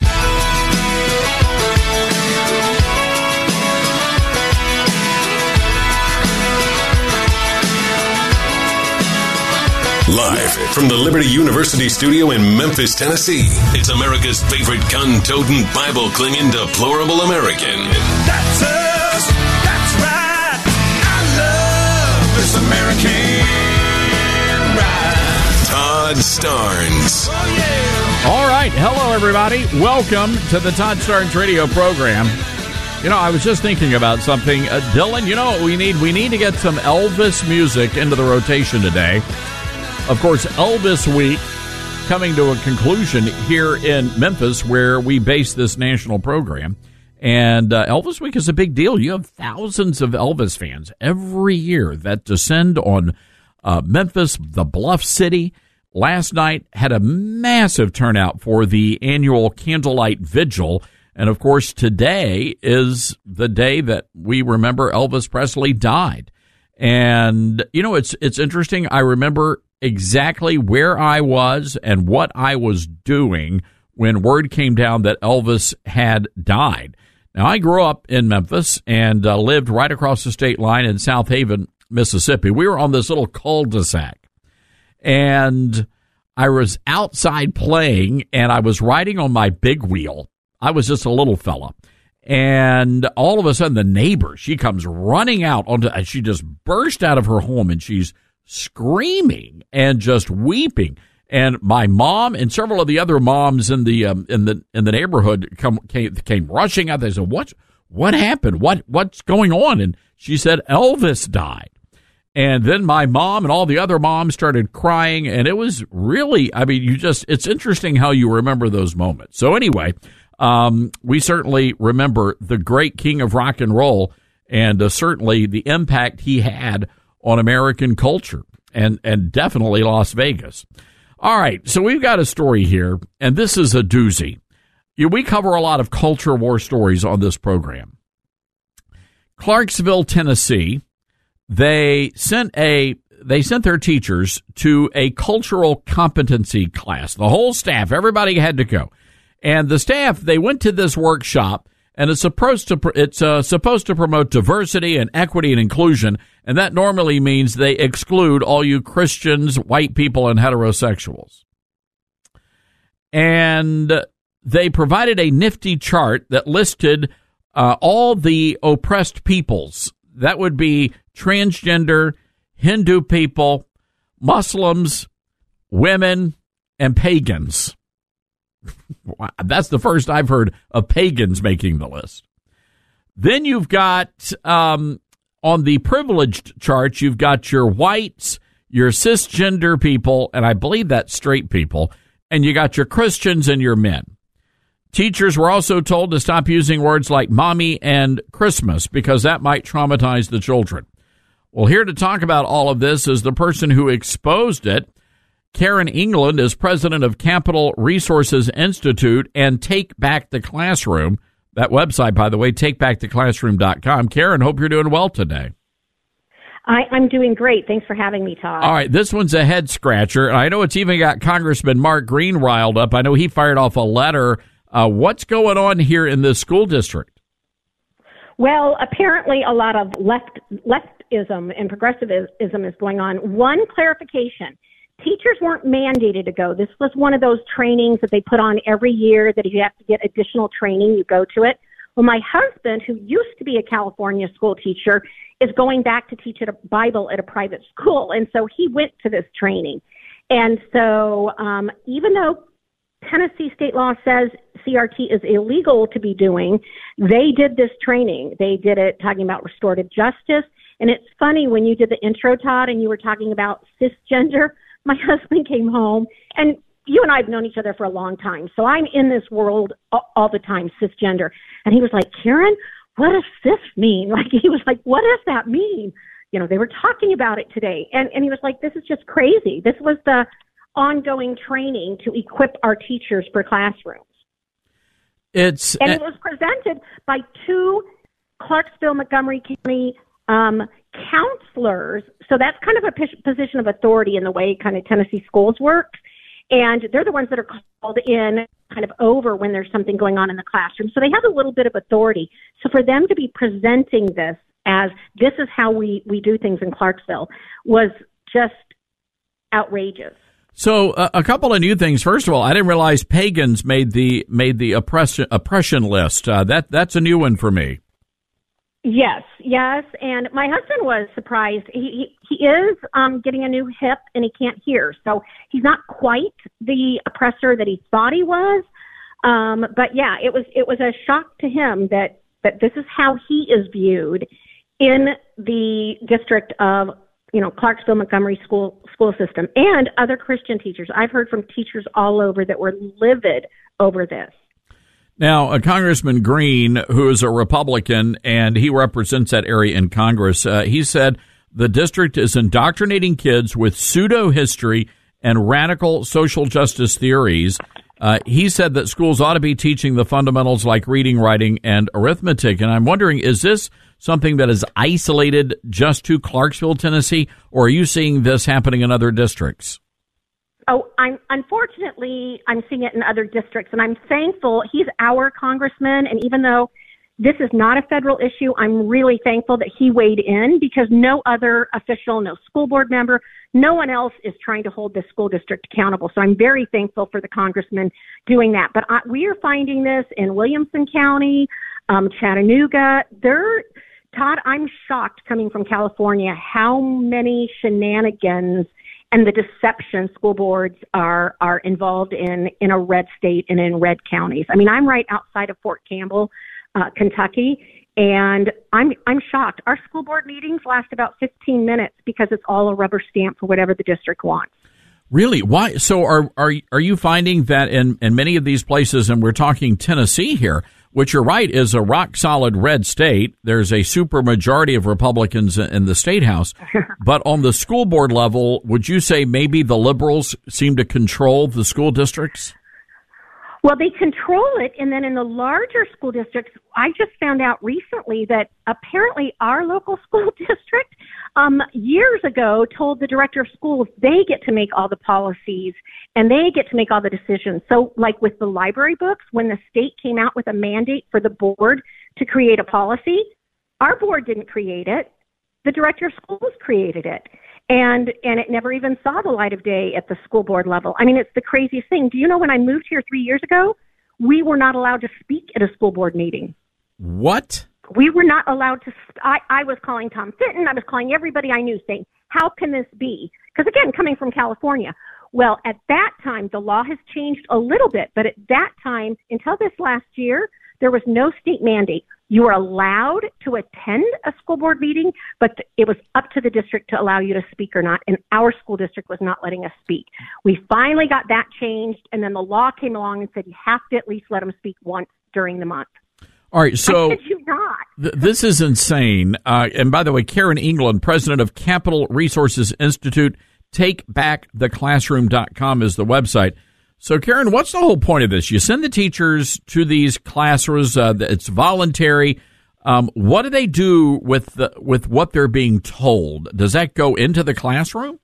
Live from the Liberty University studio in Memphis, Tennessee, it's America's favorite gun-toting, Bible-clinging, deplorable American. That's us. That's right. I love this American ride. Todd Starnes. Oh, yeah. All right. Hello, everybody. Welcome to the Todd Starnes radio program. You know, I was just thinking about something. Uh, Dylan, you know what we need? We need to get some Elvis music into the rotation today. Of course, Elvis Week coming to a conclusion here in Memphis, where we base this national program. And uh, Elvis Week is a big deal. You have thousands of Elvis fans every year that descend on uh, Memphis, the Bluff City. Last night had a massive turnout for the annual Candlelight Vigil. And, of course, today is the day that we remember Elvis Presley died. And, you know, it's it's interesting. I remember exactly where I was and what I was doing when word came down that Elvis had died. Now, I grew up in Memphis and uh, lived right across the state line in South Haven, Mississippi. We were on this little cul-de-sac, and I was outside playing, and I was riding on my big wheel. I was just a little fella. And all of a sudden, the neighbor, she comes running out onto, and she just burst out of her home, and she's screaming and just weeping. And my mom and several of the other moms in the um, in the in the neighborhood come came, came rushing out. They said, "What what happened? What what's going on?" And she said, "Elvis died." And then my mom and all the other moms started crying, and it was really, I mean, you just, it's interesting how you remember those moments. So anyway, um, we certainly remember the great king of rock and roll, and uh, certainly the impact he had on American culture, and, and definitely Las Vegas. All right, so we've got a story here, and this is a doozy. You, we cover a lot of culture war stories on this program. Clarksville, Tennessee, they sent a they sent their teachers to a cultural competency class. The whole staff, everybody had to go. And the staff, they went to this workshop, and it's supposed to it's uh, supposed to promote diversity and equity and inclusion, and that normally means they exclude all you Christians, white people, and heterosexuals. And they provided a nifty chart that listed uh, all the oppressed peoples. That would be transgender, Hindu people, Muslims, women, and pagans. Wow, that's the first I've heard of pagans making the list. Then you've got, um, on the privileged chart, you've got your whites, your cisgender people, and I believe that's straight people, and you got your Christians and your men. Teachers were also told to stop using words like mommy and Christmas because that might traumatize the children. Well, here to talk about all of this is the person who exposed it. Karen England is president of Capital Resources Institute and Take Back the Classroom. That website, by the way, take back the classroom dot com. Karen, hope you're doing well today. I, I'm doing great. Thanks for having me, Todd. All right, this one's a head scratcher. I know it's even got Congressman Mark Green riled up. I know he fired off a letter. Uh, what's going on here in this school district? Well, apparently a lot of left leftism and progressivism is going on. One clarification. Teachers weren't mandated to go. This was one of those trainings that they put on every year that if you have to get additional training, you go to it. Well, my husband, who used to be a California school teacher, is going back to teach at a Bible at a private school. And so he went to this training. And so um, even though Tennessee state law says C R T is illegal to be doing, they did this training. They did it talking about restorative justice. And it's funny when you did the intro, Todd, and you were talking about cisgender. My husband came home, and you and I have known each other for a long time, so I'm in this world all, all the time, cisgender. And he was like, Karen, what does cis mean? Like, he was like, what does that mean? You know, they were talking about it today. And, and he was like, this is just crazy. This was the ongoing training to equip our teachers for classrooms. It's And it was presented by two Clarksville, Montgomery County um, counselors. So that's kind of a position of authority in the way kind of Tennessee schools work. And they're the ones that are called in kind of over when there's something going on in the classroom. So they have a little bit of authority. So for them to be presenting this as this is how we, we do things in Clarksville was just outrageous. So uh, a couple of new things. First of all, I didn't realize pagans made the made the oppression oppression list. Uh, that that's a new one for me. Yes, yes, and my husband was surprised. He he, he is um, getting a new hip, and he can't hear, so he's not quite the oppressor that he thought he was. Um, but yeah, it was it was a shock to him that that this is how he is viewed in the district of you know Clarksville Montgomery school school system and other Christian teachers. I've heard from teachers all over that were livid over this. Now, uh, Congressman Green, who is a Republican, and he represents that area in Congress, uh, he said the district is indoctrinating kids with pseudo-history and radical social justice theories. Uh, he said that schools ought to be teaching the fundamentals like reading, writing, and arithmetic. And I'm wondering, is this something that is isolated just to Clarksville, Tennessee, or are you seeing this happening in other districts? Oh, I'm unfortunately I'm seeing it in other districts, and I'm thankful he's our congressman. And even though this is not a federal issue, I'm really thankful that he weighed in because no other official, no school board member, no one else is trying to hold this school district accountable. So I'm very thankful for the congressman doing that. But I, we are finding this in Williamson County, um, Chattanooga. They're Todd, I'm shocked coming from California how many shenanigans and the deception school boards are are involved in in a red state and in red counties. I mean, I'm right outside of Fort Campbell, uh, Kentucky, and I'm I'm shocked. Our school board meetings last about fifteen minutes because it's all a rubber stamp for whatever the district wants. Really? Why? So are are are you finding that in in many of these places, and we're talking Tennessee here, which you're right is a rock solid red state. There's a super majority of Republicans in the state house, but on the school board level, would you say maybe the liberals seem to control the school districts? Well, they control it, and then in the larger school districts, I just found out recently that apparently our local school district um, years ago told the director of schools they get to make all the policies and they get to make all the decisions. So like with the library books, when the state came out with a mandate for the board to create a policy, our board didn't create it. The director of schools created it. And and it never even saw the light of day at the school board level. I mean, it's the craziest thing. Do you know when I moved here three years ago, we were not allowed to speak at a school board meeting. What? We were not allowed to. I, I was calling Tom Fitton. I was calling everybody I knew saying, how can this be? Because, again, coming from California. Well, at that time, the law has changed a little bit. But at that time, until this last year, there was no state mandate. You were allowed to attend a school board meeting, but it was up to the district to allow you to speak or not. And our school district was not letting us speak. We finally got that changed. And then the law came along and said you have to at least let them speak once during the month. All right, so I kid you not. th- this is insane. Uh, and by the way, Karen England, president of Capital Resources Institute, take back the classroom dot com is the website. So, Karen, what's the whole point of this? You send the teachers to these classrooms. Uh, it's voluntary. Um, what do they do with the, with what they're being told? Does that go into the classroom?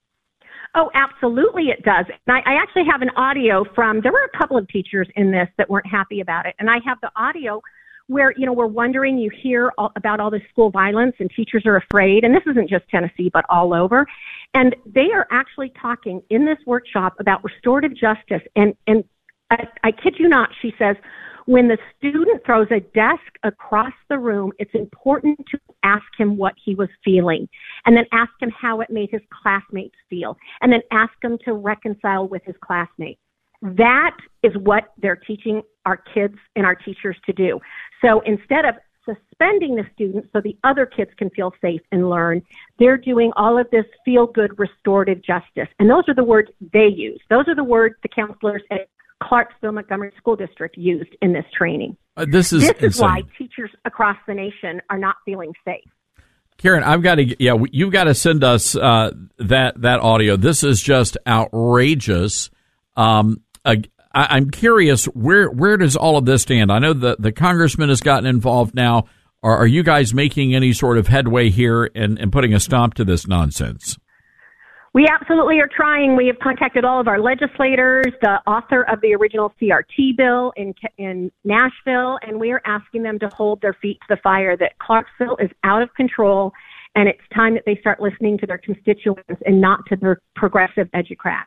Oh, absolutely it does. And I, I actually have an audio from, there were a couple of teachers in this that weren't happy about it. And I have the audio where, you know, we're wondering, you hear all, about all this school violence and teachers are afraid. And this isn't just Tennessee, but all over. And they are actually talking in this workshop about restorative justice. And, and I, I kid you not, she says, when the student throws a desk across the room, it's important to ask him what he was feeling and then ask him how it made his classmates feel and then ask him to reconcile with his classmates. That is what they're teaching our kids and our teachers to do. So instead of suspending the students so the other kids can feel safe and learn, they're doing all of this feel-good restorative justice. And those are the words they use. Those are the words the counselors at Clarksville Montgomery School District used in this training. Uh, this is this is insane. why teachers across the nation are not feeling safe. Karen, I've got to, yeah, you've got to send us uh, that that audio. This is just outrageous. Um, I, I'm curious, where where does all of this stand? I know the the congressman has gotten involved now. Are, are you guys making any sort of headway here and, and putting a stop to this nonsense? We absolutely are trying. We have contacted all of our legislators, the author of the original C R T bill in in Nashville, and we are asking them to hold their feet to the fire that Clarksville is out of control, and it's time that they start listening to their constituents and not to their progressive educrats.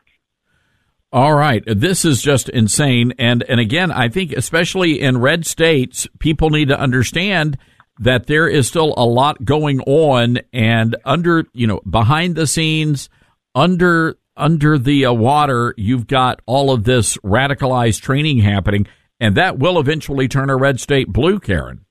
All right. This is just insane. And, and again, I think especially in red states, people need to understand that there is still a lot going on and under, you know, behind the scenes, under under the uh, water, you've got all of this radicalized training happening, and that will eventually turn a red state blue, Karen.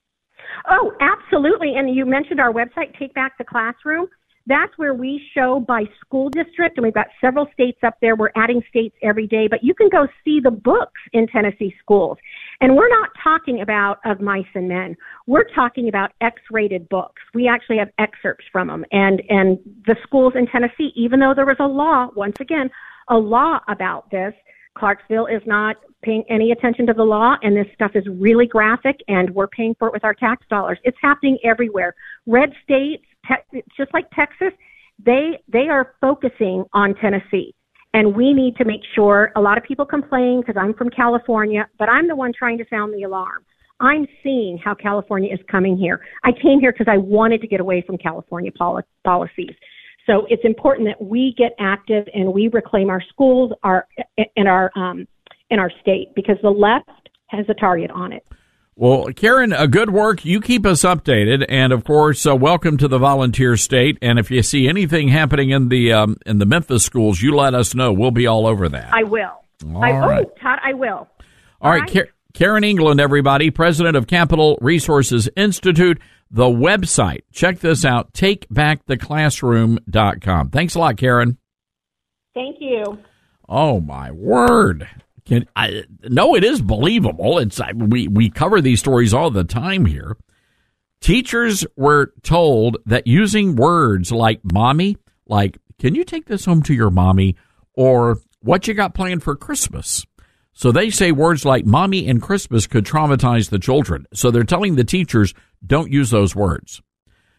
Oh, absolutely. And you mentioned our website, Take Back the Classroom. That's where we show by school district, and we've got several states up there. We're adding states every day, but you can go see the books in Tennessee schools. And we're not talking about Of Mice and Men. We're talking about X-rated books. We actually have excerpts from them. And, and the schools in Tennessee, even though there was a law, once again, a law about this, Clarksville is not paying any attention to the law, and this stuff is really graphic, and we're paying for it with our tax dollars. It's happening everywhere. Red states, te- just like Texas, they they are focusing on Tennessee. And we need to make sure, a lot of people complain because I'm from California, but I'm the one trying to sound the alarm. I'm seeing how California is coming here. I came here because I wanted to get away from California poli- policies. So it's important that we get active and we reclaim our schools, our in our um, in our state, because the left has a target on it. Well, Karen, uh, good work. You keep us updated, and of course, uh, welcome to the volunteer state. And if you see anything happening in the um, in the Memphis schools, you let us know. We'll be all over that. I will. All I, right. Oh, Todd, I will. All, all right, right. Ka- Karen England, everybody, president of Capital Resources Institute. The website, check this out, take back the classroom dot com. Thanks a lot, Karen. Thank you. Oh, my word. Can I, no, it is believable. It's I, we, we cover these stories all the time here. Teachers were told that using words like mommy, like, can you take this home to your mommy, or what you got planned for Christmas? So they say words like mommy and Christmas could traumatize the children. So they're telling the teachers, don't use those words.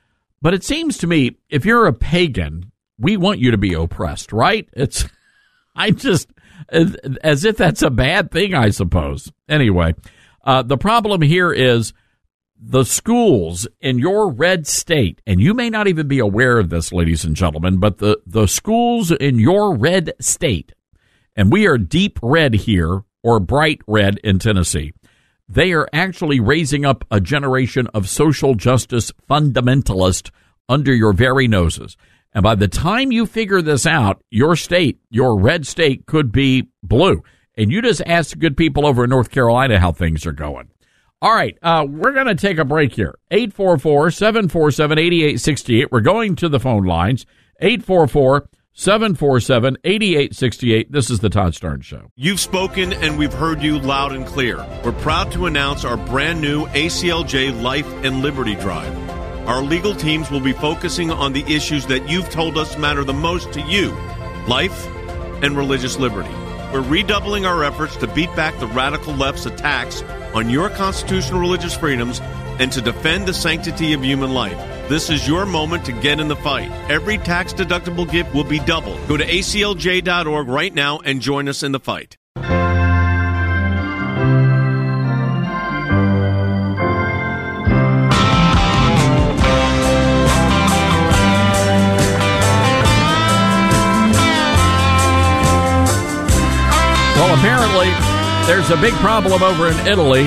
But it seems to me, if you're a pagan, we want you to be oppressed, right? It's, I just, as, as if that's a bad thing, I suppose. Anyway, uh, the problem here is the schools in your red state, and you may not even be aware of this, ladies and gentlemen, but the, the schools in your red state, and we are deep red here, or bright red in Tennessee, they are actually raising up a generation of social justice fundamentalists under your very noses. And by the time you figure this out, your state, your red state, could be blue. And you just ask the good people over in North Carolina how things are going. All right, uh, we're going to take a break here. eight four four, seven four seven, eight eight six eight. We're going to the phone lines. eight four four, seven four seven, eight eight six eight. This is the Todd Starnes Show. You've spoken, and we've heard you loud and clear. We're proud to announce our brand new A C L J Life and Liberty Drive. Our legal teams will be focusing on the issues that you've told us matter the most to you, life and religious liberty. We're redoubling our efforts to beat back the radical left's attacks on your constitutional religious freedoms and to defend the sanctity of human life. This is your moment to get in the fight. Every tax-deductible gift will be doubled. Go to A C L J dot org right now and join us in the fight. Well, apparently, there's a big problem over in Italy.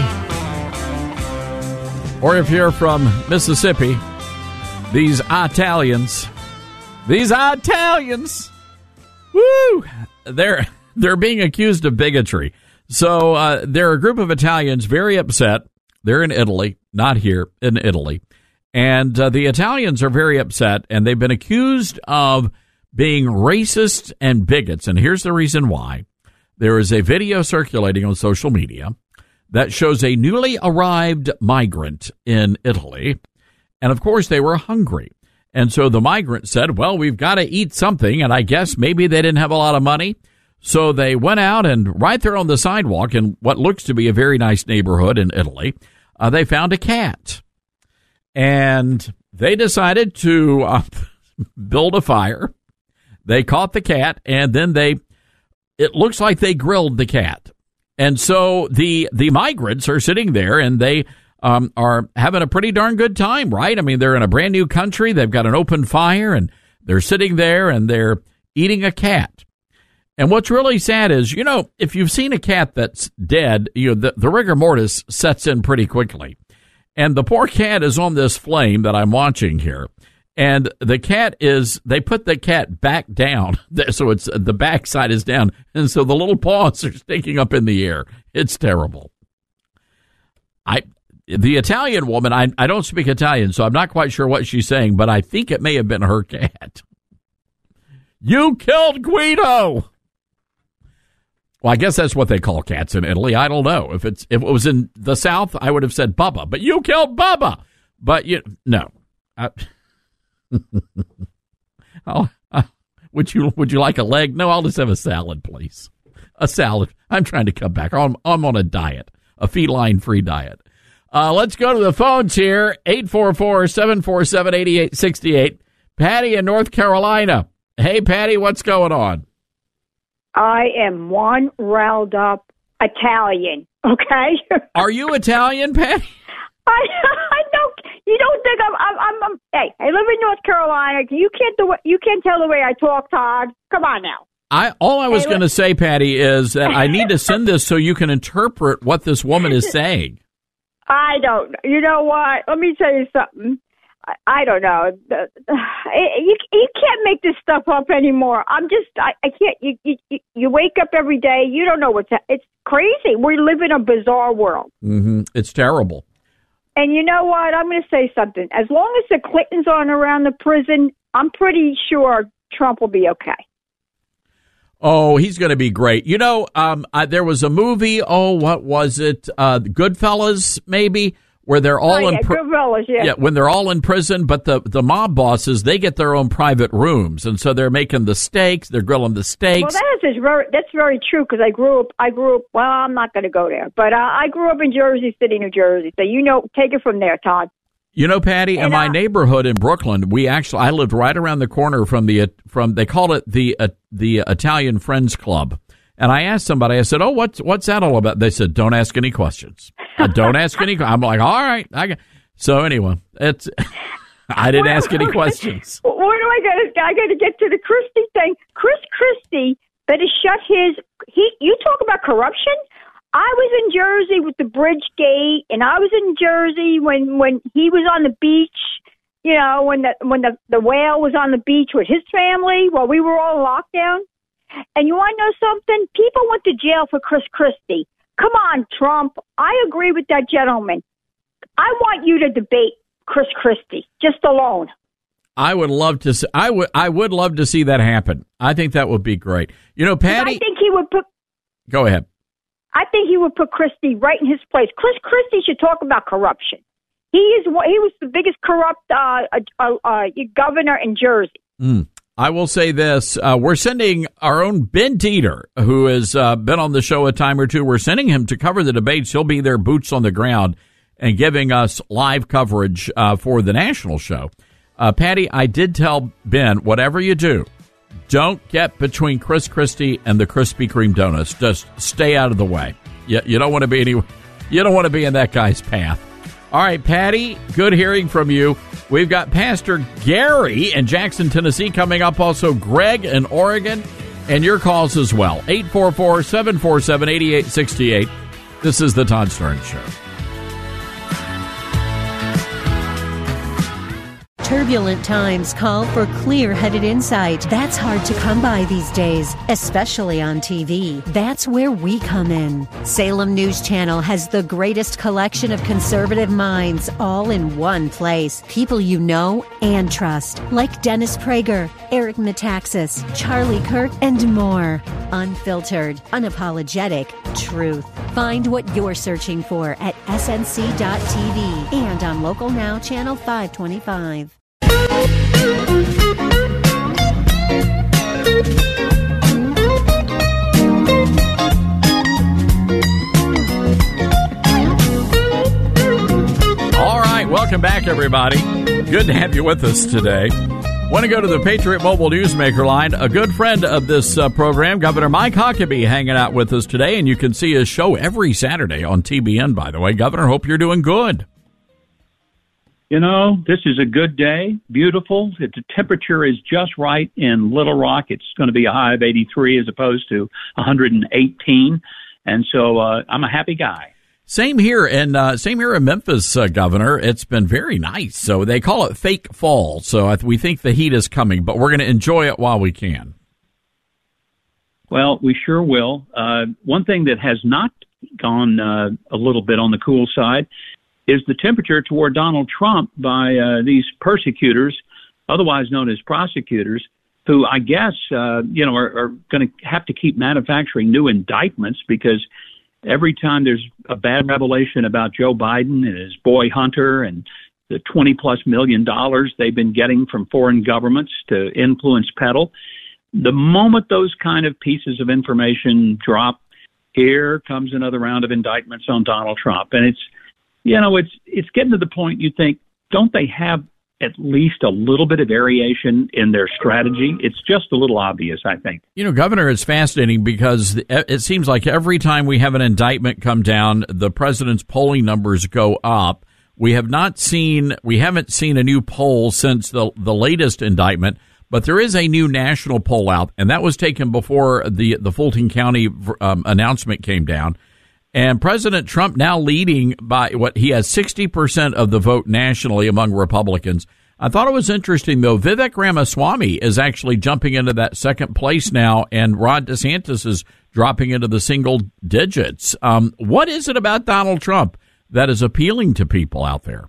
Or if you're from Mississippi, these Italians, these Italians, woo, they're, they're being accused of bigotry. So uh, there are a group of Italians very upset. They're in Italy, not here, in Italy. And uh, the Italians are very upset, and they've been accused of being racist and bigots. And here's the reason why. There is a video circulating on social media that shows a newly arrived migrant in Italy. And, of course, they were hungry. And so the migrant said, well, we've got to eat something. And I guess maybe they didn't have a lot of money. So they went out, and right there on the sidewalk in what looks to be a very nice neighborhood in Italy, uh, they found a cat. And they decided to uh, build a fire. They caught the cat, and then they, it looks like they grilled the cat. And so the the migrants are sitting there, and they um, are having a pretty darn good time, right? I mean, they're in a brand new country. They've got an open fire, and they're sitting there, and they're eating a cat. And what's really sad is, you know, if you've seen a cat that's dead, you know, the, the rigor mortis sets in pretty quickly. And the poor cat is on this flame that I'm watching here. And the cat is, they put the cat back down, so it's the backside is down, and so the little paws are sticking up in the air. It's terrible. I, the Italian woman, I, I don't speak Italian, so I'm not quite sure what she's saying, but I think it may have been her cat. You killed Guido! Well, I guess that's what they call cats in Italy. I don't know. If it's if it was in the South, I would have said Bubba, but you killed Bubba! But, you no. I, oh, uh, would you would you like a leg? No, I'll just have a salad, please. A salad. I'm trying to come back. I'm, I'm on a diet, a feline-free diet. Uh, let's go to the phones here. eight four four, seven four seven, eight eight six eight. Patty in North Carolina. Hey, Patty, what's going on? I am one riled up Italian, okay? Are you Italian, Patty? I, I don't. You don't think I'm, I'm, I'm, I'm. Hey, I live in North Carolina. You can't do. You can't tell the way I talk, Todd. Come on now. I all I was hey, going to say, Patty, is that I need to send this so you can interpret what this woman is saying. I don't. You know what? Let me tell you something. I, I don't know. The, you you can't make this stuff up anymore. I'm just. I, I can't. You, you you wake up every day. You don't know what's. It's crazy. We live in a bizarre world. Mm-hmm. It's terrible. And you know what? I'm going to say something. As long as the Clintons aren't around the prison, I'm pretty sure Trump will be okay. Oh, he's going to be great. You know, um, I, there was a movie, oh, what was it? Uh, Goodfellas, maybe, where they're all oh, in yeah, pr- Goodfellas, yeah. yeah, when they're all in prison, but the, the mob bosses, they get their own private rooms, and so they're making the steaks, they're grilling the steaks. Well, that is very, that's very true, because I grew up, I grew up, well, I'm not going to go there, but uh, I grew up in Jersey City, New Jersey, so you know, take it from there, Todd. You know, Patty, in And my I- neighborhood in Brooklyn, we actually I lived right around the corner from the from they called it the uh, the Italian Friends Club, and I asked somebody, I said, "Oh, what's what's that all about?" They said, "Don't ask any questions. Uh, don't ask any." I'm like, "All right." I got, so anyway, it's I didn't ask any questions. Where do I go? I got to get to the Christie thing. Chris Christie better shut his. He. You talk about corruption. I was in Jersey with the Bridge Gate, and I was in Jersey when, when he was on the beach, you know, when the when the, the whale was on the beach with his family while we were all locked down. And you want to know something? People went to jail for Chris Christie. Come on, Trump. I agree with that gentleman. I want you to debate Chris Christie, just alone. I would love to. See, I would. I would love to see that happen. I think that would be great. You know, Patty. I think he would put. Go ahead. I think he would put Christie right in his place. Chris Christie should talk about corruption. He is. He was the biggest corrupt uh, uh, uh, governor in Jersey. Mm. I will say this. Uh, we're sending our own Ben Dieter, who has uh, been on the show a time or two. We're sending him to cover the debates. He'll be there, boots on the ground, and giving us live coverage uh, for the national show. Uh, Patty, I did tell Ben, whatever you do, don't get between Chris Christie and the Krispy Kreme donuts. Just stay out of the way. You, you don't want to be any. You don't want to be in that guy's path. All right, Patty, good hearing from you. We've got Pastor Gary in Jackson, Tennessee coming up. Also, Greg in Oregon, and your calls as well. eight four four, seven four seven, eight eight six eight. This is the Todd Stern Show. Turbulent times call for clear-headed insight. That's hard to come by these days, especially on T V. That's where we come in. Salem News Channel has the greatest collection of conservative minds all in one place. People you know and trust, like Dennis Prager, Eric Metaxas, Charlie Kirk, and more. Unfiltered, unapologetic truth. Find what you're searching for at S N C dot T V and on Local Now, Channel five twenty-five. All right, welcome back, everybody. Good to have you with us today. Want to go to the Patriot Mobile Newsmaker line. A good friend of this uh, program, Governor Mike Huckabee, hanging out with us today, and you can see his show every Saturday on T B N, by the way. Governor, hope you're doing good. You know, this is a good day, beautiful. The temperature is just right in Little Rock. It's going to be a high of eighty-three as opposed to one hundred eighteen. And so uh, I'm a happy guy. Same here, and uh, same here in Memphis, uh, Governor. It's been very nice. So they call it fake fall. So I th- we think the heat is coming, but we're going to enjoy it while we can. Well, we sure will. Uh, one thing that has not gone uh, a little bit on the cool side is the temperature toward Donald Trump by uh, these persecutors, otherwise known as prosecutors, who I guess, uh, you know, are, are going to have to keep manufacturing new indictments because every time there's a bad revelation about Joe Biden and his boy Hunter and the twenty plus million dollars they've been getting from foreign governments to influence peddle, the moment those kind of pieces of information drop, here comes another round of indictments on Donald Trump. And it's, you know, it's it's getting to the point you think, don't they have at least a little bit of variation in their strategy? It's just a little obvious, I think. You know, Governor, it's fascinating because it seems like every time we have an indictment come down, the president's polling numbers go up. We have not seen, we haven't seen a new poll since the the latest indictment, but there is a new national poll out, and that was taken before the, the Fulton County um, announcement came down. And President Trump now leading by what he has sixty percent of the vote nationally among Republicans. I thought it was interesting, though. Vivek Ramaswamy is actually jumping into that second place now, and Ron DeSantis is dropping into the single digits. Um, what is it about Donald Trump that is appealing to people out there?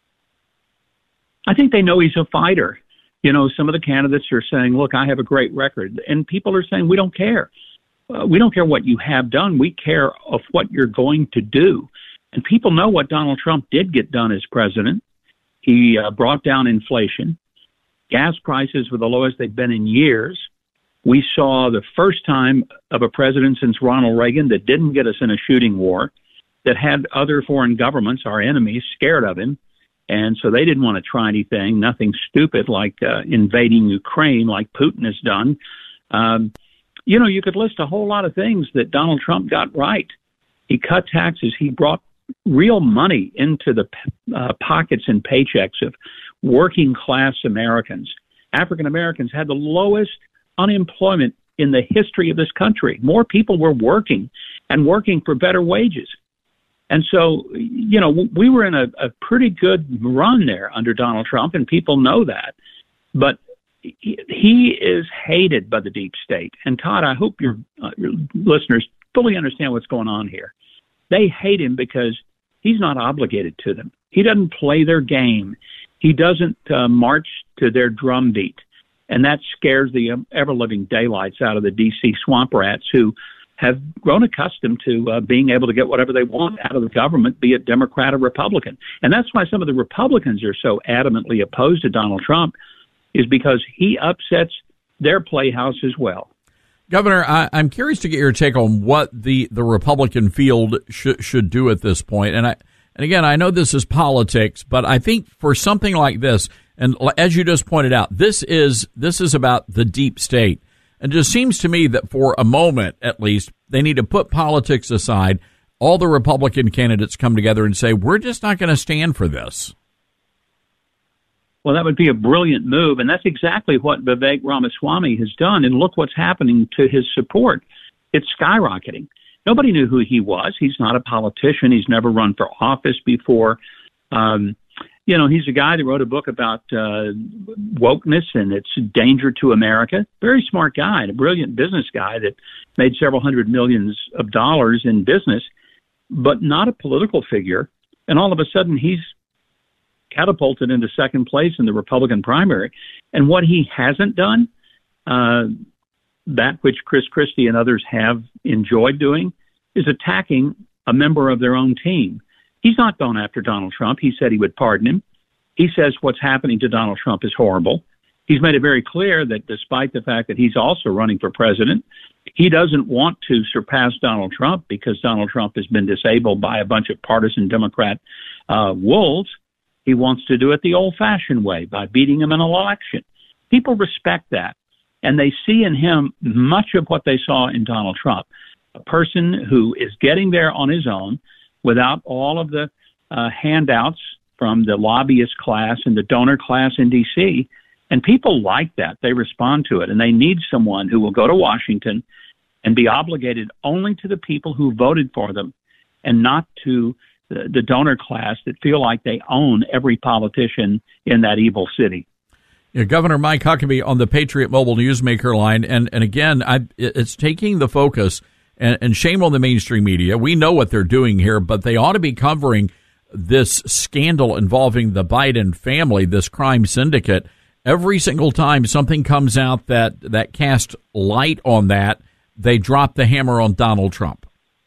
I think they know he's a fighter. You know, some of the candidates are saying, look, I have a great record. And people are saying, we don't care. Uh, we don't care what you have done. We care of what you're going to do. And people know what Donald Trump did get done as president. He uh, brought down inflation. Gas prices were the lowest they've been in years. We saw the first time of a president since Ronald Reagan that didn't get us in a shooting war, that had other foreign governments, our enemies, scared of him. And so they didn't want to try anything, nothing stupid like uh, invading Ukraine like Putin has done. Um, you know, you could list a whole lot of things that Donald Trump got right. He cut taxes. He brought real money into the uh, pockets and paychecks of working class Americans. African Americans had the lowest unemployment in the history of this country. More people were working and working for better wages. And so, you know, we were in a, a pretty good run there under Donald Trump, and people know that. But he, he is hated by the deep state. And Todd, I hope your, uh, your listeners fully understand what's going on here. They hate him because he's not obligated to them. He doesn't play their game. He doesn't uh, march to their drumbeat. And that scares the ever-living daylights out of the D C swamp rats who have grown accustomed to uh, being able to get whatever they want out of the government, be it Democrat or Republican. And that's why some of the Republicans are so adamantly opposed to Donald Trump, is because he upsets their playhouse as well. Governor, I, I'm curious to get your take on what the, the Republican field should should do at this point. And I and again, I know this is politics, but I think for something like this, and as you just pointed out, this is this is about the deep state. And it just seems to me that for a moment, at least, they need to put politics aside. All the Republican candidates come together and say, we're just not going to stand for this. Well, that would be a brilliant move, and that's exactly what Vivek Ramaswamy has done. And look what's happening to his support. It's skyrocketing. Nobody knew who he was. He's not a politician. He's never run for office before. Um, you know, he's a guy that wrote a book about uh, wokeness and its danger to America. Very smart guy and a brilliant business guy that made several hundred millions of dollars in business, but not a political figure. And all of a sudden, he's catapulted into second place in the Republican primary. And what he hasn't done, uh, that which Chris Christie and others have enjoyed doing, is attacking a member of their own team. He's not gone after Donald Trump. He said he would pardon him. He says what's happening to Donald Trump is horrible. He's made it very clear that despite the fact that he's also running for president, he doesn't want to surpass Donald Trump because Donald Trump has been disabled by a bunch of partisan Democrat uh, wolves. He wants to do it the old-fashioned way by beating him in an election. People respect that, and they see in him much of what they saw in Donald Trump, a person who is getting there on his own without all of the uh, handouts from the lobbyist class and the donor class in D C, and people like that. They respond to it, and they need someone who will go to Washington and be obligated only to the people who voted for them and not to the, the donor class that feel like they own every politician in that evil city. Yeah, Governor Mike Huckabee on the Patriot Mobile Newsmaker line, and, and again, I, it's taking the focus, and, and shame on the mainstream media. We know what they're doing here, but they ought to be covering this scandal involving the Biden family, this crime syndicate. Every single time something comes out that, that casts light on that, they drop the hammer on Donald Trump.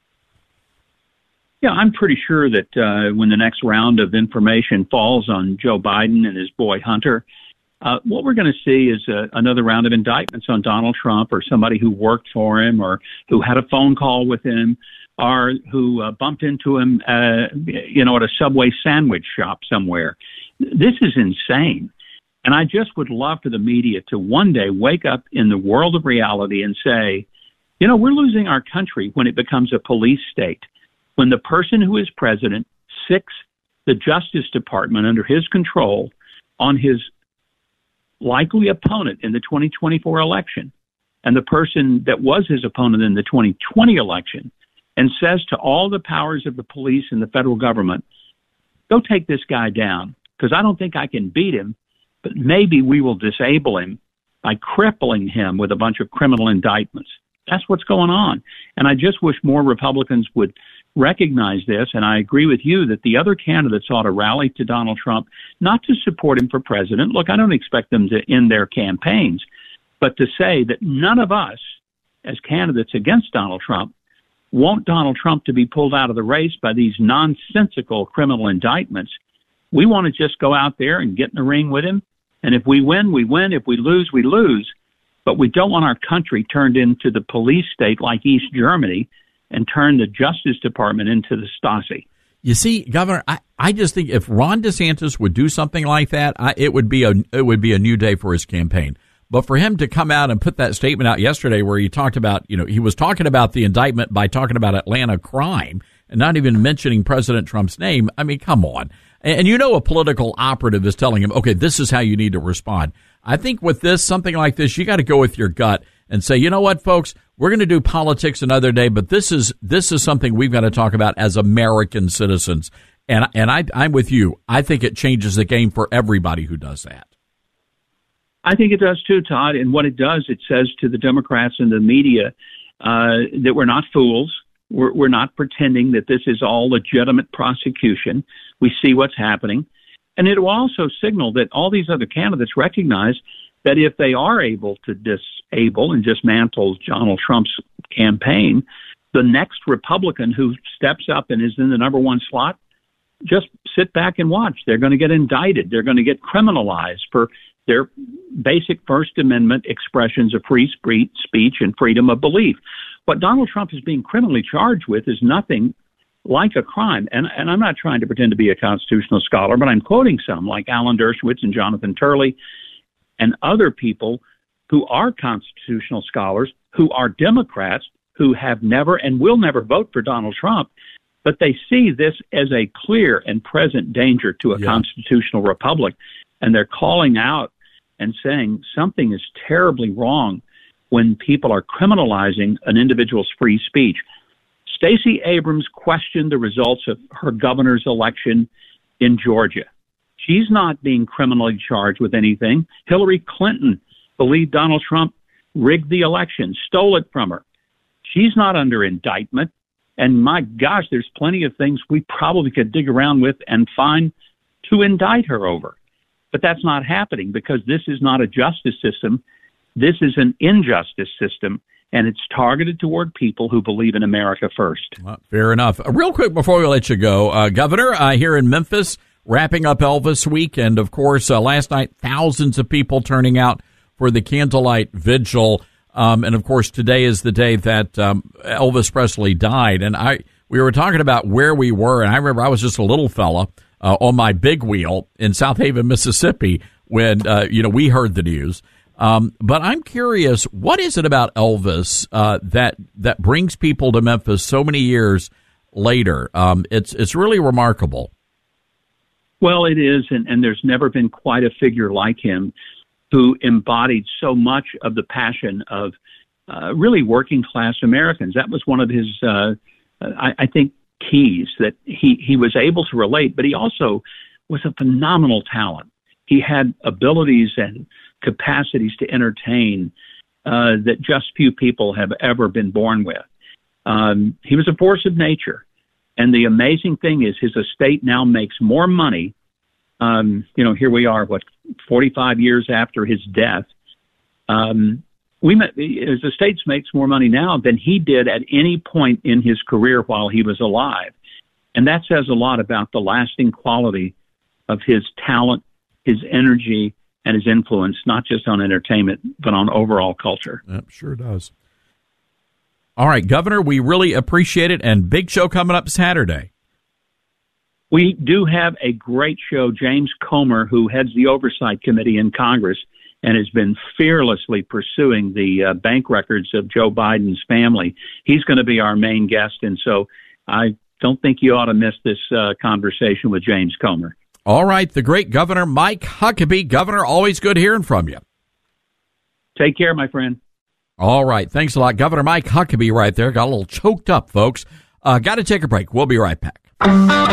Yeah, I'm pretty sure that uh, when the next round of information falls on Joe Biden and his boy Hunter, uh, what we're going to see is uh, another round of indictments on Donald Trump or somebody who worked for him or who had a phone call with him or who uh, bumped into him, uh, you know, at a Subway sandwich shop somewhere. This is insane. And I just would love for the media to one day wake up in the world of reality and say, you know, we're losing our country when it becomes a police state. When the person who is president sicks the Justice Department under his control on his likely opponent in the twenty twenty-four election, and the person that was his opponent in the twenty twenty election, and says to all the powers of the police and the federal government, go take this guy down, because I don't think I can beat him, but maybe we will disable him by crippling him with a bunch of criminal indictments. That's what's going on. And I just wish more Republicans would recognize this, and I agree with you that the other candidates ought to rally to Donald Trump, not to support him for president. Look, I don't expect them to end their campaigns, but to say that none of us as candidates against Donald Trump want Donald Trump to be pulled out of the race by these nonsensical criminal indictments. We want to just go out there and get in the ring with him, and if we win, we win. If we lose, we lose. But we don't want our country turned into the police state like East Germany and turn the Justice Department into the Stasi. You see, Governor, I, I just think if Ron DeSantis would do something like that, I, it would be a it would be a new day for his campaign. But for him to come out and put that statement out yesterday where he talked about, you know, he was talking about the indictment by talking about Atlanta crime and not even mentioning President Trump's name. I mean, come on. And, and you know a political operative is telling him, okay, this is how you need to respond. I think with this, something like this, you got to go with your gut and say, you know what, folks, we're going to do politics another day, but this is this is something we've got to talk about as American citizens. And and I, I'm with you. I think it changes the game for everybody who does that. I think it does too, Todd. And what it does, it says to the Democrats and the media uh, that we're not fools. We're, we're not pretending that this is all legitimate prosecution. We see what's happening. And it will also signal that all these other candidates recognize that if they are able to disable and dismantle Donald Trump's campaign, the next Republican who steps up and is in the number one slot, just sit back and watch. They're going to get indicted. They're going to get criminalized for their basic First Amendment expressions of free speech and freedom of belief. What Donald Trump is being criminally charged with is nothing like a crime. And, and I'm not trying to pretend to be a constitutional scholar, but I'm quoting some like Alan Dershowitz and Jonathan Turley and other people who are constitutional scholars, who are Democrats, who have never and will never vote for Donald Trump, but they see this as a clear and present danger to a yeah. constitutional republic. And they're calling out and saying something is terribly wrong when people are criminalizing an individual's free speech. Stacey Abrams questioned the results of her governor's election in Georgia. She's not being criminally charged with anything. Hillary Clinton believed Donald Trump rigged the election, stole it from her. She's not under indictment. And my gosh, there's plenty of things we probably could dig around with and find to indict her over. But that's not happening because this is not a justice system. This is an injustice system, and it's targeted toward people who believe in America first. Well, fair enough. Uh, real quick before we let you go, uh, Governor, uh, here in Memphis, wrapping up Elvis Week, and of course, uh, last night, thousands of people turning out for the candlelight vigil. Um, and of course, today is the day that um, Elvis Presley died. And I we were talking about where we were, and I remember I was just a little fella uh, on my big wheel in South Haven, Mississippi, when uh, you know we heard the news. Um, but I'm curious, what is it about Elvis uh, that that brings people to Memphis so many years later? Um, it's it's really remarkable. Well, it is, and, and there's never been quite a figure like him who embodied so much of the passion of uh, really working class Americans. That was one of his, uh, I, I think, keys, that he, he was able to relate, but he also was a phenomenal talent. He had abilities and capacities to entertain uh, that just few people have ever been born with. Um, he was a force of nature. And the amazing thing is his estate now makes more money. Um, you know, here we are, what, forty-five years after his death. Um, we met, his estate makes more money now than he did at any point in his career while he was alive. And that says a lot about the lasting quality of his talent, his energy, and his influence, not just on entertainment, but on overall culture. That sure does. All right, Governor, we really appreciate it, and big show coming up Saturday. We do have a great show. James Comer, who heads the Oversight Committee in Congress and has been fearlessly pursuing the uh, bank records of Joe Biden's family, he's going to be our main guest, and so I don't think you ought to miss this uh, conversation with James Comer. All right, the great Governor Mike Huckabee. Governor, always good hearing from you. Take care, my friend. All right. Thanks a lot. Governor Mike Huckabee right there. Got a little choked up, folks. Uh, got to take a break. We'll be right back. All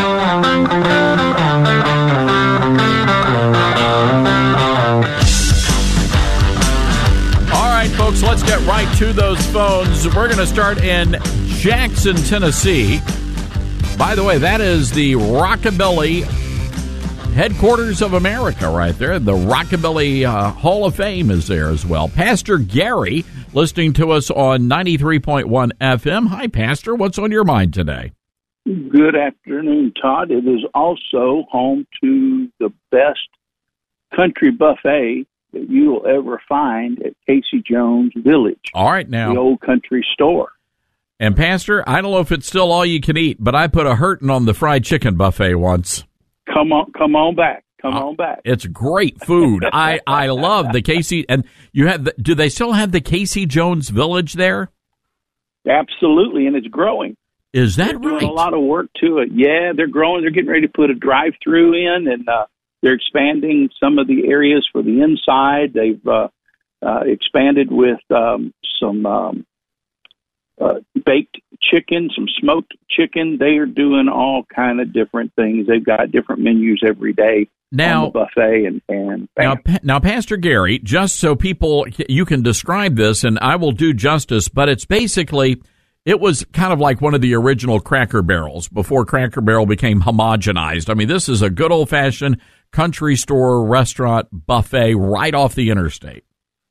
right, folks, let's get right to those phones. We're going to start in Jackson, Tennessee. By the way, that is the Rockabilly headquarters of America right there. The Rockabilly uh, Hall of Fame is there as well. Pastor Gary listening to us on ninety-three point one F M. Hi, Pastor. What's on your mind today? Good afternoon, Todd. It is also home to the best country buffet that you will ever find at Casey Jones Village. All right, now. The old country store. And Pastor, I don't know if it's still all you can eat, but I put a hurtin' on the fried chicken buffet once. Come on, come on back. Come uh, on back. It's great food. I, I love the Casey. And you have the, do they still have the Casey Jones Village there? Absolutely, and it's growing. Is that they're right? Doing a lot of work to it. Yeah, they're growing. They're getting ready to put a drive-through in, and uh, they're expanding some of the areas for the inside. They've uh, uh, expanded with um, some um, uh, baked chicken, some smoked chicken. They are doing all kind of different things. They've got different menus every day now, on the buffet. And, and now, now, Pastor Gary, just so people, you can describe this, and I will do justice, but it's basically, it was kind of like one of the original Cracker Barrels before Cracker Barrel became homogenized. I mean, this is a good old-fashioned country store restaurant buffet right off the interstate.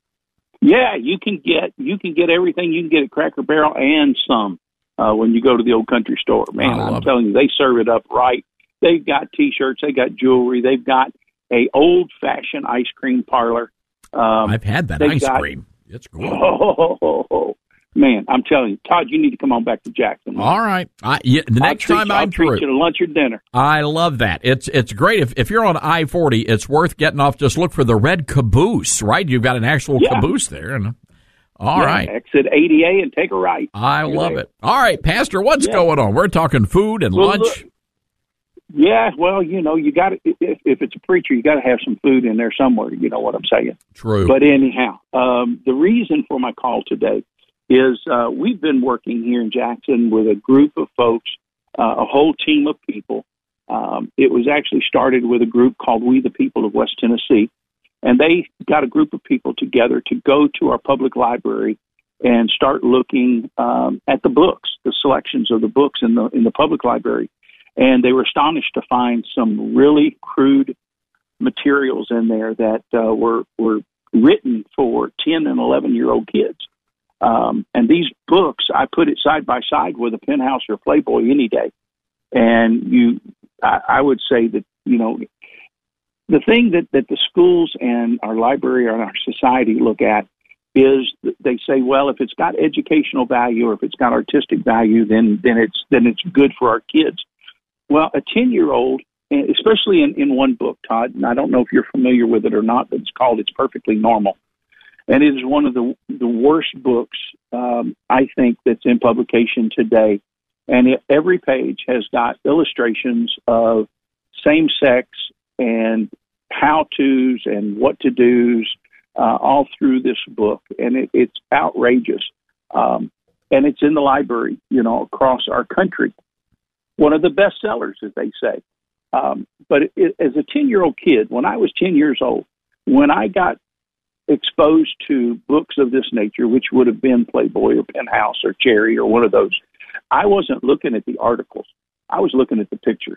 Yeah, you can get you can get everything you can get at Cracker Barrel and some uh, when you go to the old country store. Man, I'm it. telling you, they serve it up right. They've got T-shirts, they got jewelry, they've got a old-fashioned ice cream parlor. Um, I've had that ice got, cream. It's good. Oh, oh, oh, man, I'm telling you, Todd, you need to come on back to Jackson. Man. All right. I, yeah, the next I'll time you, I'm I'll treat through. you to lunch or dinner. I love that. It's it's great. If if you're on I forty, it's worth getting off. Just look for the red caboose, right? You've got an actual yeah. caboose there. And, all yeah, right. Exit eighty A and take a right. I You're love there. it. All right, Pastor, what's yeah. going on? We're talking food and well, lunch. Look, yeah, well, you know, you got to, if, if it's a preacher, you got to have some food in there somewhere. You know what I'm saying? True. But anyhow, um, the reason for my call today is uh, we've been working here in Jackson with a group of folks, uh, a whole team of people. Um, it was actually started with a group called We the People of West Tennessee, and they got a group of people together to go to our public library and start looking um, at the books, the selections of the books in the in the public library. And they were astonished to find some really crude materials in there that uh, were were written for ten and eleven year old kids. Um, and these books, I put it side by side with a Penthouse or Playboy any day. And you, I, I would say that, you know, the thing that, that the schools and our library and our society look at is that they say, well, if it's got educational value or if it's got artistic value, then then it's then it's good for our kids. Well, a ten-year-old, especially in, in one book, Todd, and I don't know if you're familiar with it or not, but it's called It's Perfectly Normal. And it is one of the the worst books, um, I think, that's in publication today. And it, every page has got illustrations of same-sex and how-tos and what-to-dos uh, all through this book. And it, it's outrageous. Um, and it's in the library, you know, across our country. One of the best sellers, as they say. Um, but it, it, as a ten-year-old kid, when I was ten years old, when I got exposed to books of this nature, which would have been Playboy or Penthouse or Cherry or one of those, I wasn't looking at the articles. I was looking at the pictures.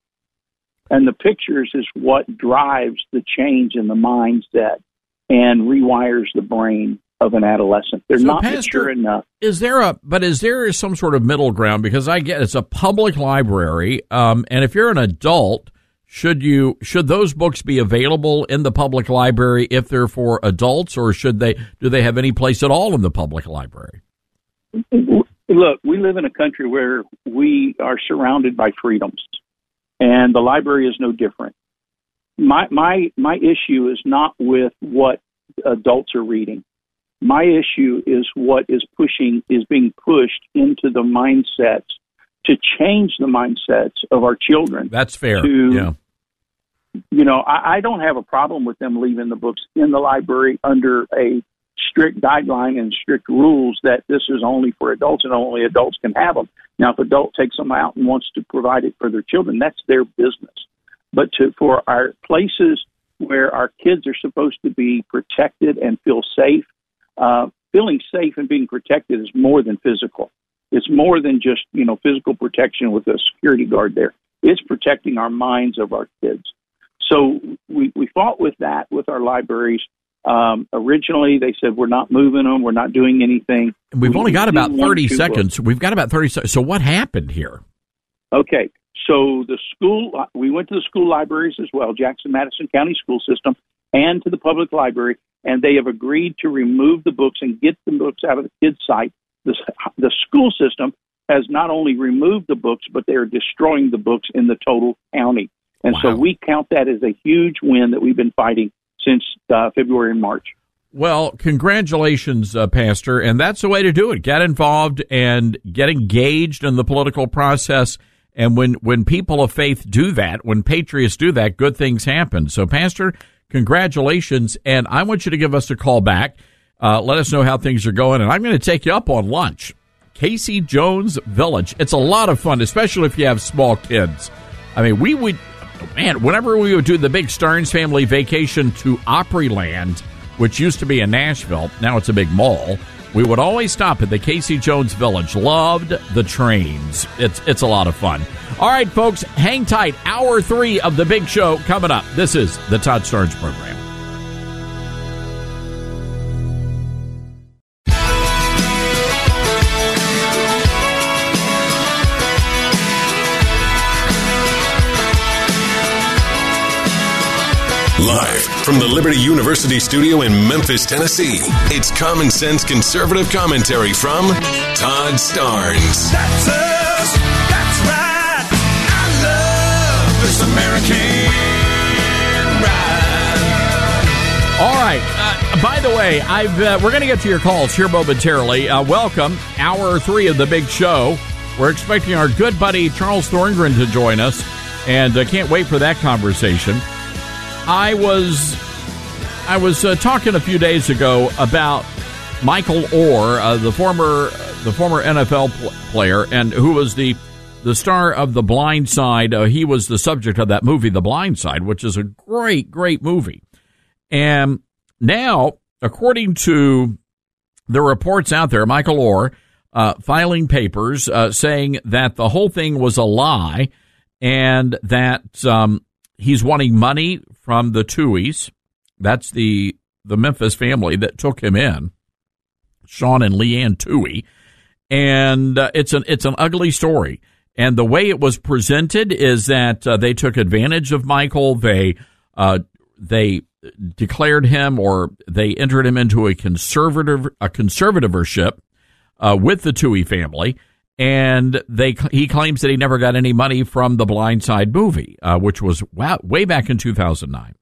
And the pictures is what drives the change in the mindset and rewires the brain of an adolescent. They're so, not Pastor, mature enough. Is there a, but is there some sort of middle ground? Because I get it's a public library, um, and if you're an adult, should you should those books be available in the public library if they're for adults, or should they do they have any place at all in the public library? Look, we live in a country where we are surrounded by freedoms, and the library is no different. My my my issue is not with what adults are reading. My issue is what is pushing is being pushed into the mindsets to change the mindsets of our children. That's fair. To, yeah. You know, I, I don't have a problem with them leaving the books in the library under a strict guideline and strict rules that this is only for adults and only adults can have them. Now, if an adult takes them out and wants to provide it for their children, that's their business. But to, for our places where our kids are supposed to be protected and feel safe, uh, feeling safe and being protected is more than physical. It's more than just, you know, physical protection with a security guard there. It's protecting our minds of our kids. So we, we fought with that with our libraries. Um, originally, they said, we're not moving them. We're not doing anything. We've we, only got about thirty seconds. Books. We've got about thirty seconds. So what happened here? Okay. So the school, we went to the school libraries as well, Jackson-Madison County School System, and to the public library, and they have agreed to remove the books and get the books out of the kids' site the, the school system has not only removed the books, but they're destroying the books in the total county. And wow. so we count that as a huge win that we've been fighting since uh, February and March. Well, congratulations, uh, Pastor, and that's the way to do it. Get involved and get engaged in the political process. And when, when people of faith do that, when patriots do that, good things happen. So, Pastor, congratulations, and I want you to give us a call back. Uh, let us know how things are going, and I'm going to take you up on lunch. Casey Jones Village. It's a lot of fun, especially if you have small kids. I mean, we would, man, whenever we would do the big Stearns family vacation to Opryland, which used to be in Nashville, now it's a big mall, we would always stop at the Casey Jones Village. Loved the trains. It's it's a lot of fun. All right, folks, hang tight. Hour three of the big show coming up. This is the Todd Starnes Program. Live from the Liberty University studio in Memphis, Tennessee, it's Common Sense Conservative Commentary from Todd Starnes. That's us. That's right. I love this American ride. All right. Uh, by the way, I've uh, we're going to get to your calls here momentarily. Uh, welcome. Hour three of the big show. We're expecting our good buddy Charles Thorngren to join us, and I uh, can't wait for that conversation. I was I was uh, talking a few days ago about Michael Oher, uh, the former the former N F L pl- player, and who was the the star of The Blind Side. Uh, he was the subject of that movie, The Blind Side, which is a great, great movie. And now, according to the reports out there, Michael Oher uh, filing papers uh, saying that the whole thing was a lie and that um, he's wanting money from the Tuohys. That's the the Memphis family that took him in, Sean and Leanne Tuohy. And uh, it's an it's an ugly story. And the way it was presented is that uh, they took advantage of Michael. They uh, they declared him, or they entered him into a conservative a conservatorship uh, with the Tuohy family. And they he claims that he never got any money from the Blind Side movie, uh, which was wow, way back in two thousand nine.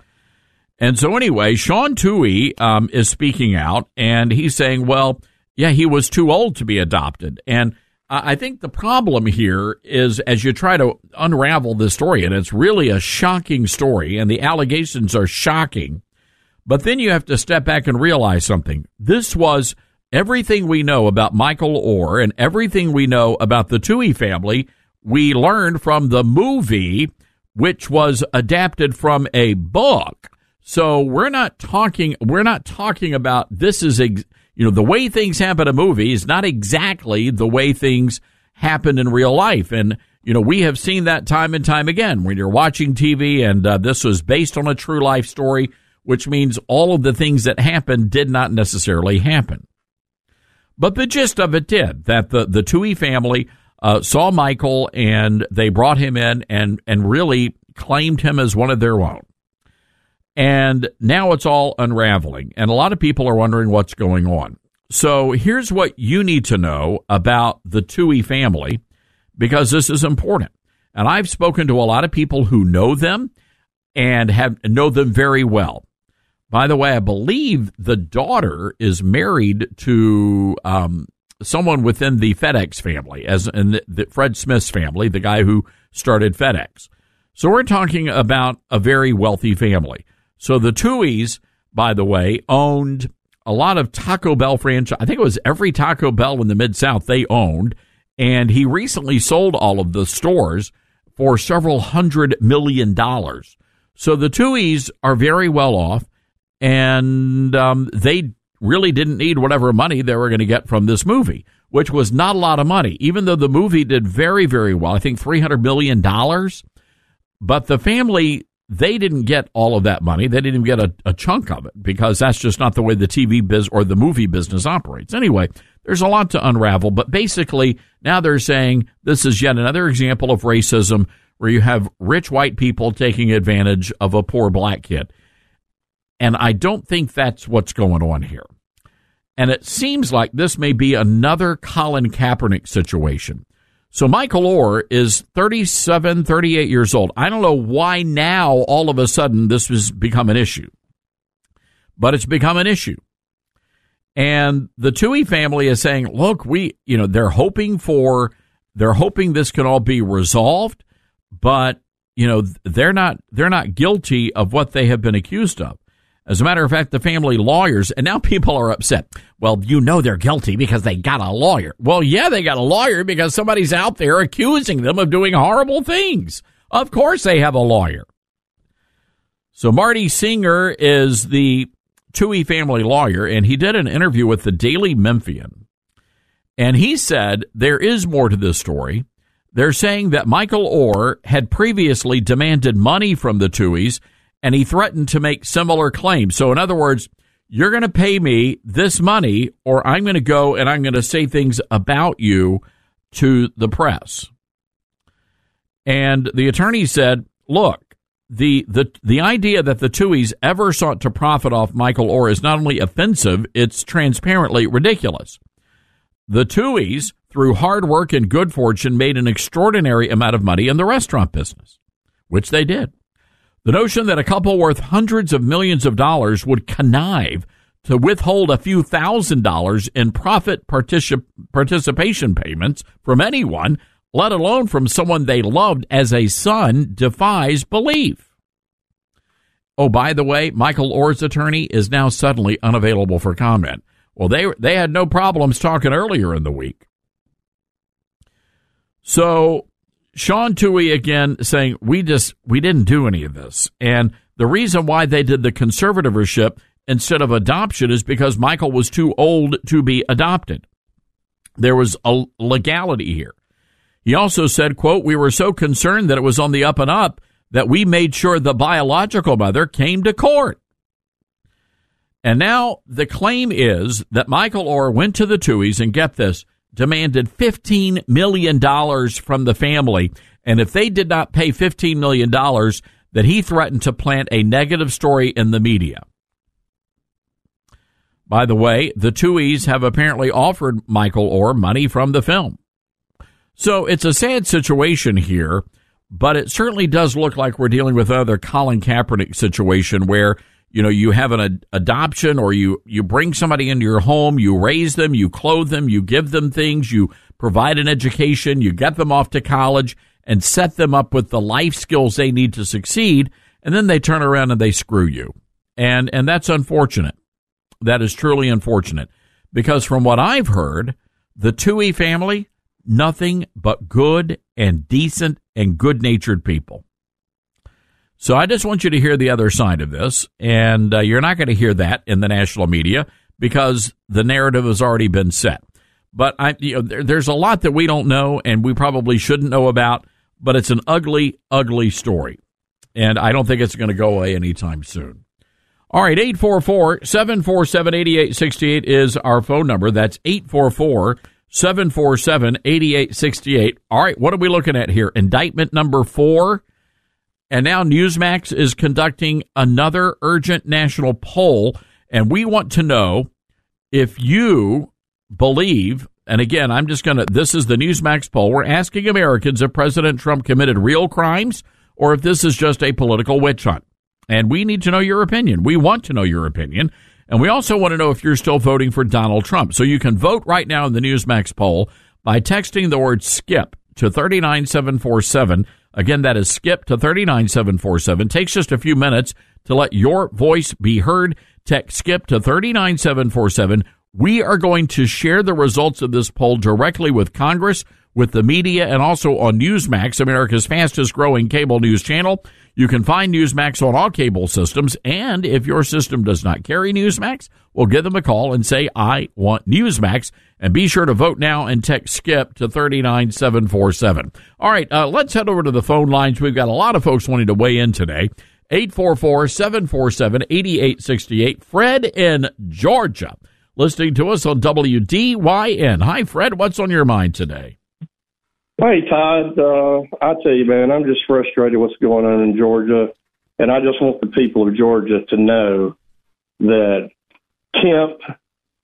And so anyway, Sean Tuohy um, is speaking out, and he's saying, well, yeah, he was too old to be adopted. And I think the problem here is, as you try to unravel this story, and it's really a shocking story, and the allegations are shocking, but then you have to step back and realize something. This was everything we know about Michael Oher and everything we know about the Tuohy family, we learned from the movie, which was adapted from a book. So we're not talking, we're not talking about this is, ex, you know, the way things happen in a movie is not exactly the way things happen in real life. And, you know, we have seen that time and time again when you're watching T V, and uh, this was based on a true life story, which means all of the things that happened did not necessarily happen. But the gist of it did, that the, the Tuohy family uh, saw Michael, and they brought him in and, and really claimed him as one of their own. And now it's all unraveling, and a lot of people are wondering what's going on. So here's what you need to know about the Tuohy family, because this is important. And I've spoken to a lot of people who know them and have know them very well. By the way, I believe the daughter is married to um, someone within the FedEx family, as in the, the Fred Smith's family, the guy who started FedEx. So we're talking about a very wealthy family. So the Tuohys, by the way, owned a lot of Taco Bell franchise. I think it was every Taco Bell in the Mid-South they owned. And he recently sold all of the stores for several hundred million dollars. So the Tuohys are very well off. And um, they really didn't need whatever money they were going to get from this movie, which was not a lot of money, even though the movie did very, very well. I think three hundred million dollars. But the family, they didn't get all of that money. They didn't even get a, a chunk of it, because that's just not the way the T V biz or the movie business operates. Anyway, there's a lot to unravel. But basically, now they're saying this is yet another example of racism, where you have rich white people taking advantage of a poor black kid. And I don't think that's what's going on here. And it seems like this may be another Colin Kaepernick situation. So Michael Oher is thirty-seven, thirty-eight years old. I don't know why now all of a sudden this has become an issue, but it's become an issue. And the Tuohy family is saying, look, we, you know, they're hoping for, they're hoping this can all be resolved, but, you know, they're not, they're not guilty of what they have been accused of. As a matter of fact, the family lawyers, and now people are upset. Well, you know they're guilty because they got a lawyer. Well, yeah, they got a lawyer because somebody's out there accusing them of doing horrible things. Of course they have a lawyer. So Marty Singer is the Tuohy family lawyer, and he did an interview with the Daily Memphian. And he said there is more to this story. They're saying that Michael Oher had previously demanded money from the Tuohys, and he threatened to make similar claims. So in other words, you're going to pay me this money, or I'm going to go and I'm going to say things about you to the press. And the attorney said, look, the the the idea that the Tuohys ever sought to profit off Michael Oher is not only offensive, it's transparently ridiculous. The Tuohys, through hard work and good fortune, made an extraordinary amount of money in the restaurant business, which they did. The notion that a couple worth hundreds of millions of dollars would connive to withhold a few thousand dollars in profit particip- participation payments from anyone, let alone from someone they loved as a son, defies belief. Oh, by the way, Michael Oher's attorney is now suddenly unavailable for comment. Well, they they had no problems talking earlier in the week. So Sean Tuohy again saying, we just, we didn't do any of this. And the reason why they did the conservatorship instead of adoption is because Michael was too old to be adopted. There was a legality here. He also said, quote, we were so concerned that it was on the up and up that we made sure the biological mother came to court. And now the claim is that Michael Oher went to the Tuohys and, get this, demanded fifteen million dollars from the family. And if they did not pay fifteen million dollars, that he threatened to plant a negative story in the media. By the way, the Tuohys have apparently offered Michael Oher money from the film. So it's a sad situation here, but it certainly does look like we're dealing with another Colin Kaepernick situation where, you know, you have an ad- adoption or you, you bring somebody into your home, you raise them, you clothe them, you give them things, you provide an education, you get them off to college and set them up with the life skills they need to succeed, and then they turn around and they screw you. And and that's unfortunate. That is truly unfortunate because from what I've heard, the Tuohy family, nothing but good and decent and good-natured people. So I just want you to hear the other side of this, and uh, you're not going to hear that in the national media because the narrative has already been set. But I, you know, there, there's a lot that we don't know and we probably shouldn't know about, but it's an ugly, ugly story, and I don't think it's going to go away anytime soon. All right, eight four four, seven four seven, eight eight six eight is our phone number. That's eight four four, seven four seven, eight eight six eight. All right, what are we looking at here? Indictment number four. And now Newsmax is conducting another urgent national poll, and we want to know if you believe, and again, I'm just going to, this is the Newsmax poll. We're asking Americans if President Trump committed real crimes or if this is just a political witch hunt. And we need to know your opinion. We want to know your opinion. And we also want to know if you're still voting for Donald Trump. So you can vote right now in the Newsmax poll by texting the word SKIP to three nine seven four seven. Again, that is SKIP to three nine seven four seven. Takes just a few minutes to let your voice be heard. Text SKIP to three nine seven four seven. We are going to share the results of this poll directly with Congress, with the media, and also on Newsmax, America's fastest growing cable news channel. You can find Newsmax on all cable systems, and if your system does not carry Newsmax, we'll give them a call and say, I want Newsmax, and be sure to vote now and text SKIP to three nine seven four seven. All right, uh, let's head over to the phone lines. We've got a lot of folks wanting to weigh in today. eight four four, seven four seven, eight eight six eight. Fred in Georgia, listening to us on W D Y N. Hi, Fred. What's on your mind today? Hey, Todd, uh, I tell you, man, I'm just frustrated what's going on in Georgia, and I just want the people of Georgia to know that Kemp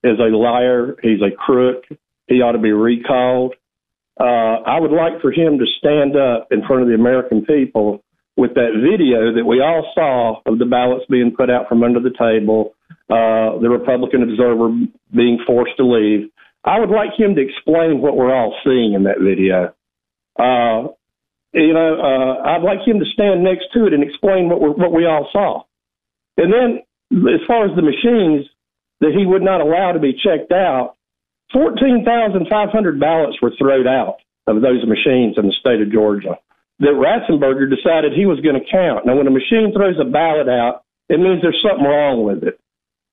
is a liar. He's a crook. He ought to be recalled. Uh, I would like for him to stand up in front of the American people with that video that we all saw of the ballots being put out from under the table, uh, the Republican observer being forced to leave. I would like him to explain what we're all seeing in that video. Uh, you know, uh, I'd like him to stand next to it and explain what, we're, what we all saw. And then, as far as the machines that he would not allow to be checked out, fourteen thousand five hundred ballots were thrown out of those machines in the state of Georgia that Ratzenberger decided he was going to count. Now, when a machine throws a ballot out, it means there's something wrong with it.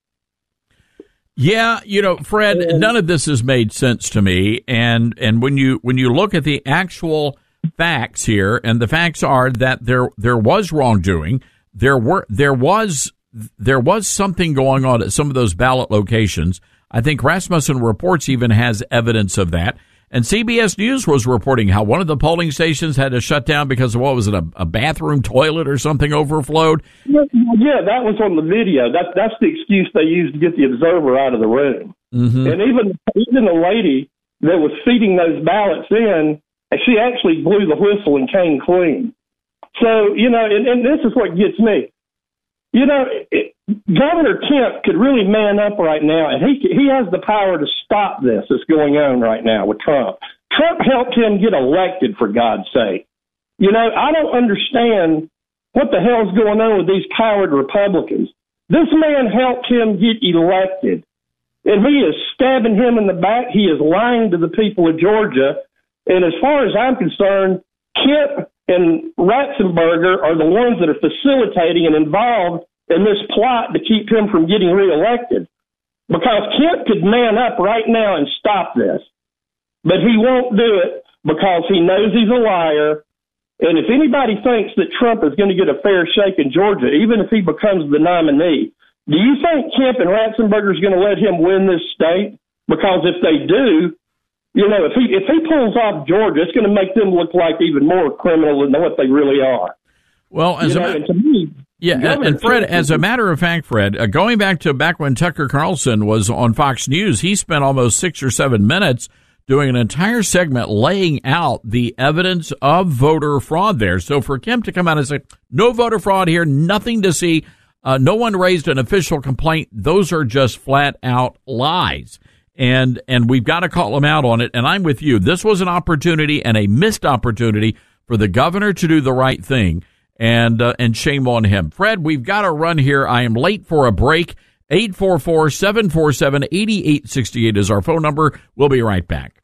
Yeah, you know, Fred, none of this has made sense to me. And and when you when you look at the actual facts here, and the facts are that there there was wrongdoing, there were there was there was something going on at some of those ballot locations. I think Rasmussen Reports even has evidence of that. And C B S News was reporting how one of the polling stations had to shut down because of, what was it, a, a bathroom toilet or something overflowed? Yeah, that was on the video. That's that's the excuse they used to get the observer out of the room. Mm-hmm. And even even the lady that was feeding those ballots in, she actually blew the whistle and came clean. So, you know, and, and this is what gets me. You know, it, Governor Kemp could really man up right now, and he he has the power to stop this that's going on right now with Trump. Trump helped him get elected, for God's sake. You know, I don't understand what the hell's going on with these coward Republicans. This man helped him get elected, and he is stabbing him in the back. He is lying to the people of Georgia, and as far as I'm concerned, Kemp and Ratzenberger are the ones that are facilitating and involved in this plot to keep him from getting reelected. Because Kemp could man up right now and stop this. But he won't do it because he knows he's a liar. And if anybody thinks that Trump is going to get a fair shake in Georgia, even if he becomes the nominee, do you think Kemp and Ratzenberger is going to let him win this state? Because if they do, you know, if he if he pulls off Georgia, it's going to make them look like even more criminal than what they really are. Well, as you a know, ma- and to me, yeah, and, and Fred, as a matter of fact, Fred, uh, going back to back when Tucker Carlson was on Fox News, he spent almost six or seven minutes doing an entire segment laying out the evidence of voter fraud there. So for Kemp to come out and say, no voter fraud here, nothing to see, uh, no one raised an official complaint, those are just flat out lies. And and we've got to call him out on it. And I'm with you. This was an opportunity and a missed opportunity for the governor to do the right thing. And uh, and shame on him. Fred, we've got to run here. I am late for a break. eight four four, seven four seven, eight eight six eight is our phone number. We'll be right back.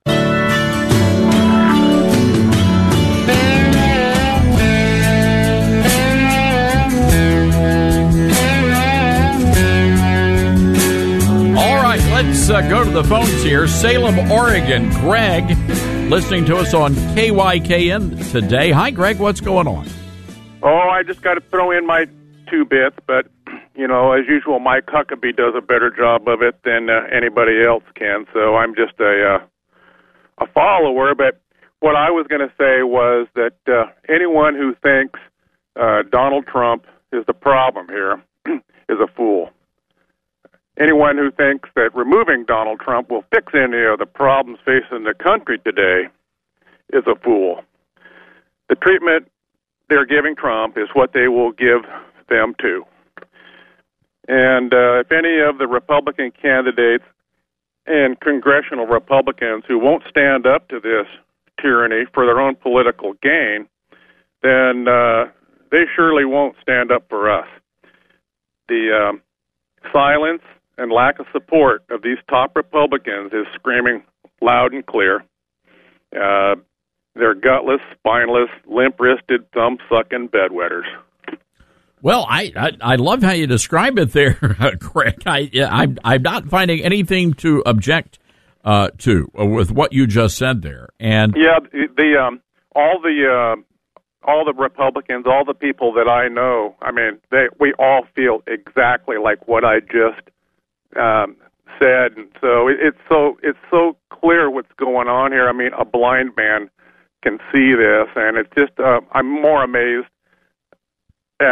All right, let's uh, go to the phones here. Salem, Oregon. Greg, listening to us on K Y K N today. Hi, Greg. What's going on? Oh, I just got to throw in my two bits, but, you know, as usual, Mike Huckabee does a better job of it than uh, anybody else can, so I'm just a uh, a follower. But what I was going to say was that uh, anyone who thinks uh, Donald Trump is the problem here is a fool. Anyone who thinks that removing Donald Trump will fix any of the problems facing the country today is a fool. The treatment they're giving Trump is what they will give them too. And uh, if any of the Republican candidates and congressional Republicans who won't stand up to this tyranny for their own political gain, then uh, they surely won't stand up for us. The um, silence and lack of support of these top Republicans is screaming loud and clear. Uh, They're gutless, spineless, limp-wristed, thumb-sucking bedwetters. Well, I, I I love how you describe it there, Greg. I I'm I'm not finding anything to object uh, to with what you just said there. And yeah, the, the um all the uh, all the Republicans, all the people that I know, I mean, they we all feel exactly like what I just um, said, and so it, it's so it's so clear what's going on here. I mean, a blind man can see this, and it's just uh, I'm more amazed at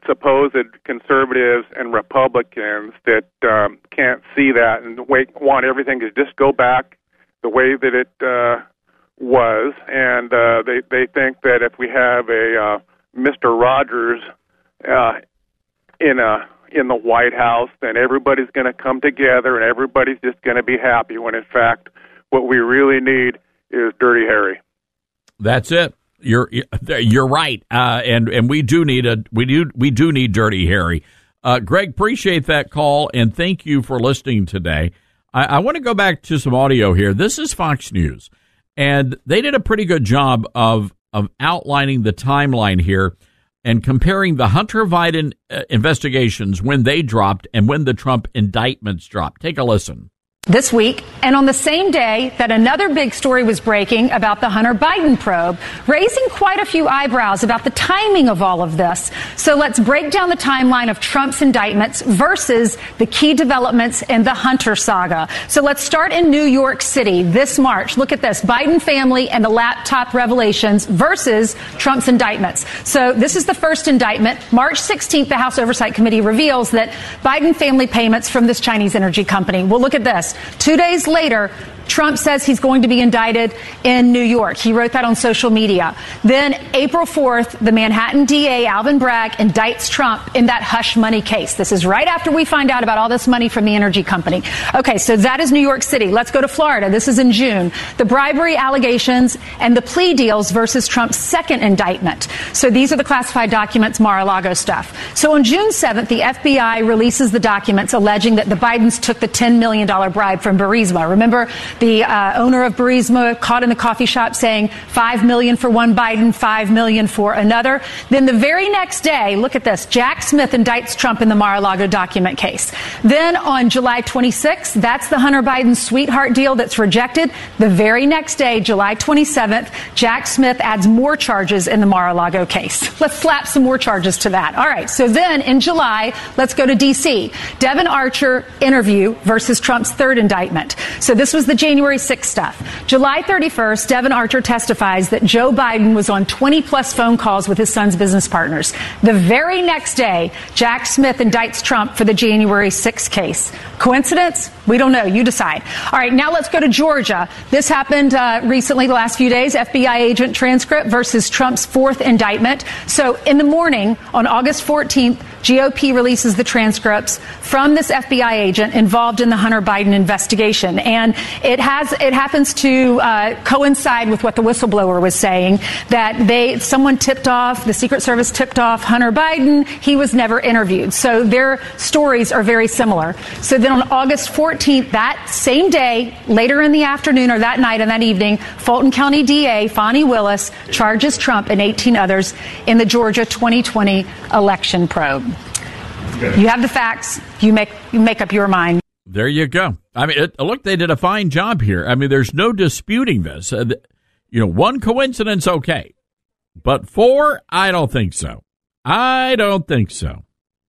supposed conservatives and Republicans that um, can't see that and wait, want everything to just go back the way that it uh, was, and uh, they they think that if we have a uh, Mister Rogers uh, in a in the White House, then everybody's going to come together and everybody's just going to be happy. When in fact, what we really need is Dirty Harry. That's it. You're you're right, uh, and and we do need a we do we do need Dirty Harry. Uh, Greg, appreciate that call and thank you for listening today. I, I want to go back to some audio here. This is Fox News, and they did a pretty good job of of outlining the timeline here and comparing the Hunter Biden uh, investigations when they dropped and when the Trump indictments dropped. Take a listen. This week, and on the same day that another big story was breaking about the Hunter Biden probe, raising quite a few eyebrows about the timing of all of this. So let's break down the timeline of Trump's indictments versus the key developments in the Hunter saga. So let's start in New York City this March. Look at this, Biden family and the laptop revelations versus Trump's indictments. So this is the first indictment. March sixteenth, the House Oversight Committee reveals that Biden family payments from this Chinese energy company. Well, look at this. Two days later, Trump says he's going to be indicted in New York. He wrote that on social media. Then April fourth, the Manhattan D A, Alvin Bragg, indicts Trump in that hush money case. This is right after we find out about all this money from the energy company. Okay, so that is New York City. Let's go to Florida. This is in June. The bribery allegations and the plea deals versus Trump's second indictment. So these are the classified documents, Mar-a-Lago stuff. So on June seventh, the F B I releases the documents alleging that the Bidens took the ten million dollars bribe from Burisma. Remember, the uh, owner of Burisma caught in the coffee shop saying five million dollars for one Biden, five million dollars for another. Then the very next day, look at this, Jack Smith indicts Trump in the Mar-a-Lago document case. Then on July twenty-sixth, that's the Hunter Biden sweetheart deal that's rejected. The very next day, July twenty-seventh, Jack Smith adds more charges in the Mar-a-Lago case. Let's slap some more charges to that. All right, so then in July, let's go to D C. Devin Archer interview versus Trump's third indictment. So this was the January sixth stuff. July thirty-first, Devin Archer testifies that Joe Biden was on twenty plus phone calls with his son's business partners. The very next day, Jack Smith indicts Trump for the January sixth case. Coincidence? We don't know. You decide. All right, now let's go to Georgia. This happened uh, recently, the last few days. F B I agent transcript versus Trump's fourth indictment. So in the morning, on August fourteenth, G O P releases the transcripts from this F B I agent involved in the Hunter Biden investigation. And it has it happens to uh, coincide with what the whistleblower was saying, that they someone tipped off, the Secret Service tipped off Hunter Biden. He was never interviewed. So their stories are very similar. So then on August fourteenth, that same day, later in the afternoon or that night and that evening, Fulton County D A Fani Willis charges Trump and eighteen others in the Georgia twenty twenty election probe. You have the facts. You make you make up your mind. There you go. I mean, it, look, they did a fine job here. I mean, there's no disputing this. Uh, you know, one coincidence, okay. But four, I don't think so. I don't think so.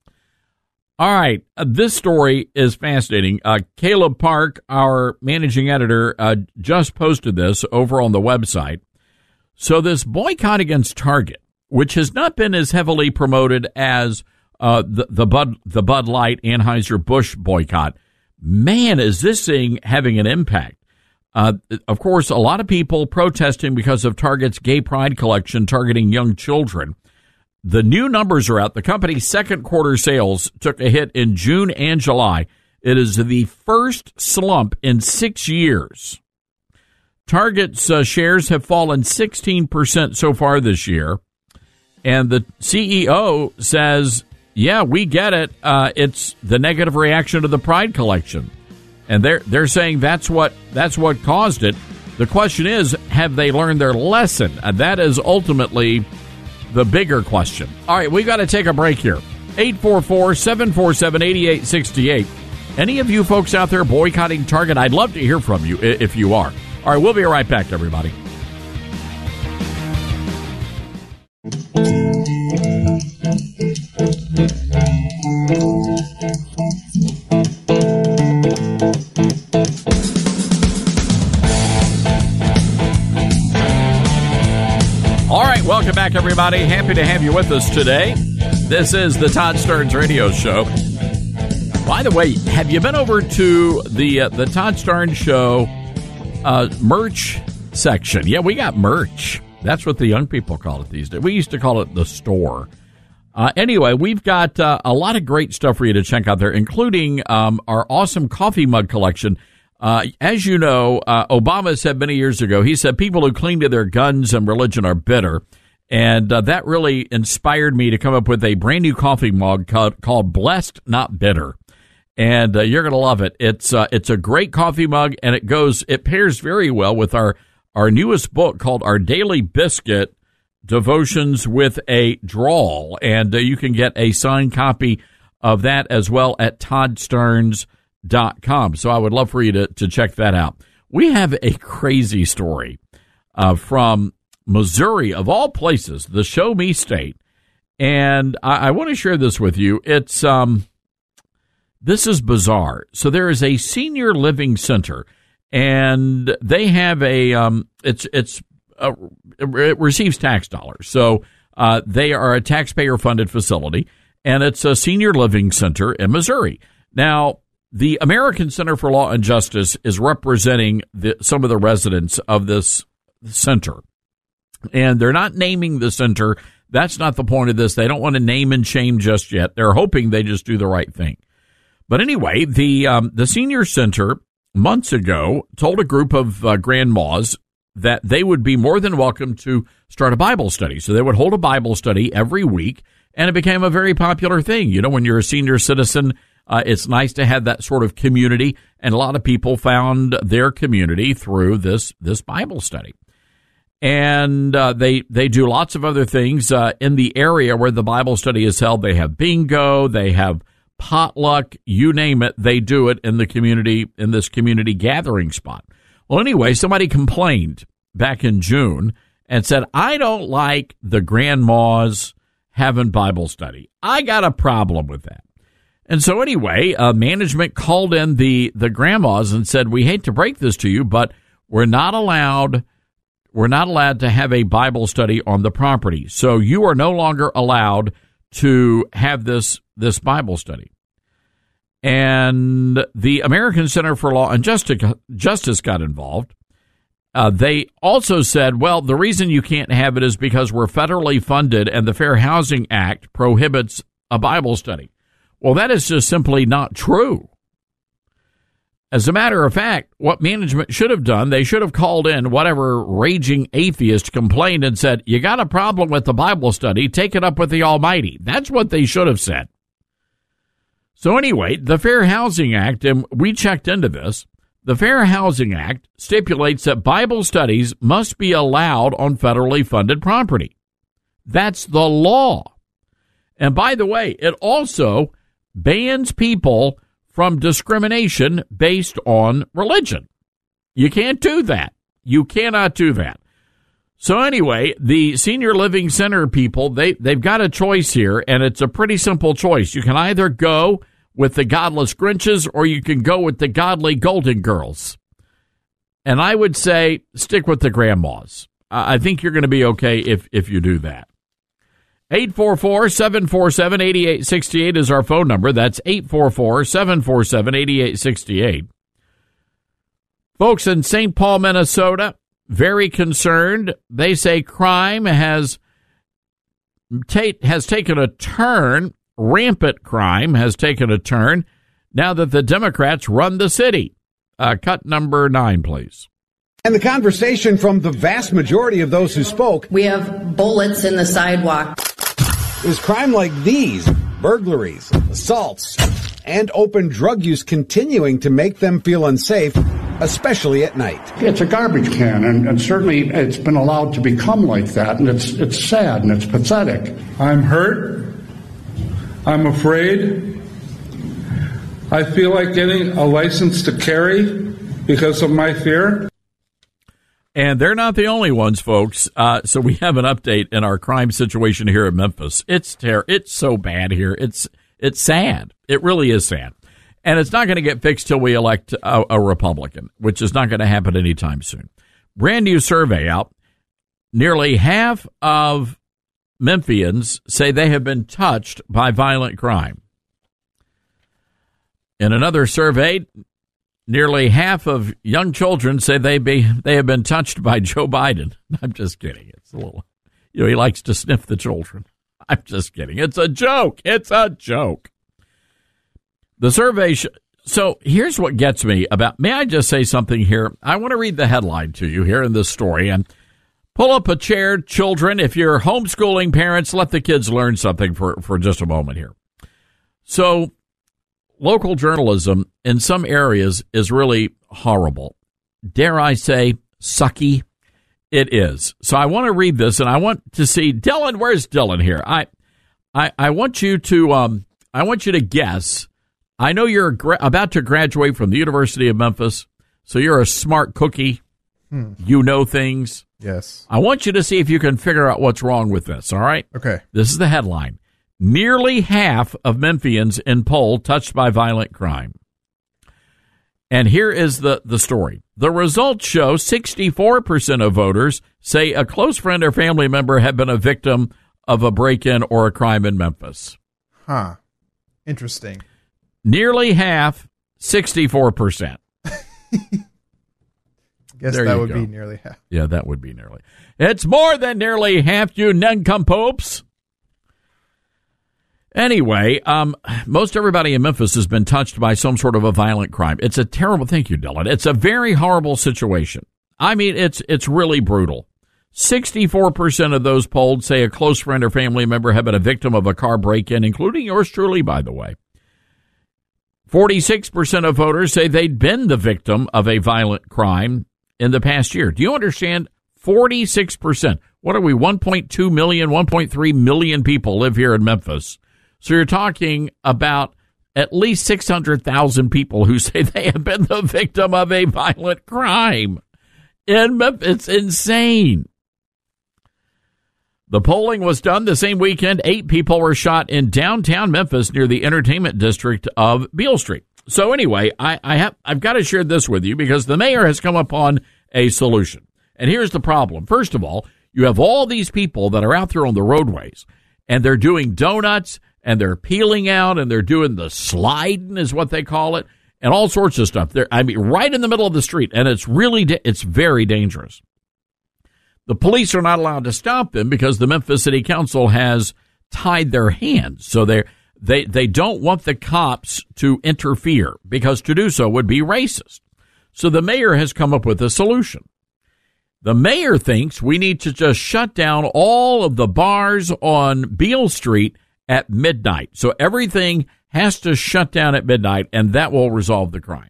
All right. Uh, this story is fascinating. Uh, Caleb Park, our managing editor, uh, just posted this over on the website. So this boycott against Target, which has not been as heavily promoted as uh, the, the Bud the Bud Light Anheuser-Busch boycott, man, is this thing having an impact. Uh, of course, a lot of people protesting because of Target's gay pride collection targeting young children. The new numbers are out. The company's second quarter sales took a hit in June and July. It is the first slump in six years. Target's uh, shares have fallen sixteen percent so far this year. And the C E O says, yeah, we get it. Uh, it's the negative reaction to the Pride collection. And they're they're saying that's what that's what caused it. The question is, have they learned their lesson? Uh, that is ultimately the bigger question. All right, we got to take a break here. eight four four, seven four seven, eight eight six eight. Any of you folks out there boycotting Target, I'd love to hear from you if you are. All right, we'll be right back, everybody. All right, welcome back, everybody. Happy to have you with us today. This is the Todd Starnes Radio Show. By the way, have you been over to the uh, the Todd Starnes Show uh, merch section? Yeah, we got merch. That's what the young people call it these days. We used to call it the store. Uh, anyway, we've got uh, a lot of great stuff for you to check out there, including um, our awesome coffee mug collection. Uh, as you know, uh, Obama said many years ago, he said people who cling to their guns and religion are bitter. And uh, that really inspired me to come up with a brand new coffee mug called, called Blessed Not Bitter. And uh, you're going to love it. It's uh, it's a great coffee mug, and it goes it pairs very well with our, our newest book called Our Daily Biscuit, Devotions with a Drawl. And uh, you can get a signed copy of that as well at todd starnes dot com. So I would love for you to, to check that out. We have a crazy story uh, from Missouri, of all places, the Show Me State. And I, I want to share this with you. It's um, this is bizarre. So there is a senior living center, and they have a um, it's it's a, it receives tax dollars. So uh, they are a taxpayer funded facility, and it's a senior living center in Missouri. Now, the American Center for Law and Justice is representing the, some of the residents of this center. And they're not naming the center. That's not the point of this. They don't want to name and shame just yet. They're hoping they just do the right thing. But anyway, the um, the senior center months ago told a group of uh, grandmas that they would be more than welcome to start a Bible study. So they would hold a Bible study every week, and it became a very popular thing. You know, when you're a senior citizen, uh, it's nice to have that sort of community, and a lot of people found their community through this this Bible study. And uh, they they do lots of other things uh, in the area where the Bible study is held. They have bingo, they have potluck, you name it, they do it in the community, in this community gathering spot. Well, anyway, somebody complained back in June and said, I don't like the grandmas having Bible study. I got a problem with that. And so anyway, uh, management called in the, the grandmas and said, we hate to break this to you, but we're not allowed we're not allowed to have a Bible study on the property. So you are no longer allowed to have this this Bible study. And the American Center for Law and Justice got involved. Uh, they also said, well, the reason you can't have it is because we're federally funded and the Fair Housing Act prohibits a Bible study. Well, that is just simply not true. As a matter of fact, what management should have done, they should have called in whatever raging atheist complained and said, you got a problem with the Bible study, take it up with the Almighty. That's what they should have said. So anyway, the Fair Housing Act, and we checked into this, the Fair Housing Act stipulates that Bible studies must be allowed on federally funded property. That's the law. And by the way, it also bans people from discrimination based on religion. You can't do that. You cannot do that. So anyway, the senior living center people, they, they've got a choice here, and it's a pretty simple choice. You can either go with the godless Grinches or you can go with the godly Golden Girls. And I would say stick with the grandmas. I think you're going to be okay if, if you do that. eight four four, seven four seven, eight eight six eight is our phone number. That's eight four four, seven four seven, eight eight six eight. Folks in Saint Paul, Minnesota, very concerned. They say crime has ta- has taken a turn. Rampant crime has taken a turn now that the Democrats run the city. Uh, cut number nine, please. And the conversation from the vast majority of those who spoke. We have bullets in the sidewalk. Is crime like these, burglaries, assaults, and open drug use continuing to make them feel unsafe, especially at night? It's a garbage can, and, and certainly it's been allowed to become like that, and it's it's sad and it's pathetic. I'm hurt. I'm afraid. I feel like getting a license to carry because of my fear. And they're not the only ones, folks. Uh, so we have an update in our crime situation here in Memphis. It's ter- It's so bad here. It's it's sad. It really is sad. And it's not going to get fixed till we elect a, a Republican, which is not going to happen anytime soon. Brand new survey out. Nearly half of Memphians say they have been touched by violent crime. In another survey, nearly half of young children say they be they have been touched by Joe Biden. I'm just kidding. It's a little, you know, he likes to sniff the children. I'm just kidding. It's a joke. It's a joke. The survey. Sh- so here's what gets me about. May I just say something here? I want to read the headline to you here in this story, and pull up a chair, children. If you're homeschooling parents, let the kids learn something for, for just a moment here. So local journalism in some areas is really horrible. Dare I say, sucky? It is. So I want to read this, and I want to see Dylan. Where's Dylan here? I, I, I want you to, um, I want you to guess. I know you're gra- about to graduate from the University of Memphis, so you're a smart cookie. Hmm. You know things. Yes. I want you to see if you can figure out what's wrong with this. All right. Okay. This is the headline. Nearly half of Memphians in poll touched by violent crime. And here is the, the story. The results show sixty-four percent of voters say a close friend or family member had been a victim of a break-in or a crime in Memphis. Huh. Interesting. Nearly half, sixty-four percent. Guess there that you would go. be nearly half. Yeah, that would be nearly. It's more than nearly half, you nincompoops. Anyway, um, most everybody in Memphis has been touched by some sort of a violent crime. It's a terrible, thank you, Dylan. It's a very horrible situation. I mean, it's it's really brutal. sixty-four percent of those polled say a close friend or family member have been a victim of a car break-in, including yours truly, by the way. forty-six percent of voters say they'd been the victim of a violent crime in the past year. Do you understand? forty-six percent. What are we, one point two million, one point three million people live here in Memphis. So you're talking about at least six hundred thousand people who say they have been the victim of a violent crime in Memphis. It's insane. The polling was done the same weekend. Eight people were shot in downtown Memphis near the entertainment district of Beale Street. So anyway, I, I have, I've got to share this with you because the mayor has come upon a solution. And here's the problem. First of all, you have all these people that are out there on the roadways, and they're doing donuts, and they're peeling out, and they're doing the sliding is what they call it, and all sorts of stuff. They're, I mean, right in the middle of the street, and it's really, it's very dangerous. The police are not allowed to stop them because the Memphis City Council has tied their hands. So they they they don't want the cops to interfere because to do so would be racist. So the mayor has come up with a solution. The mayor thinks we need to just shut down all of the bars on Beale Street at midnight. So everything has to shut down at midnight, and that will resolve the crime.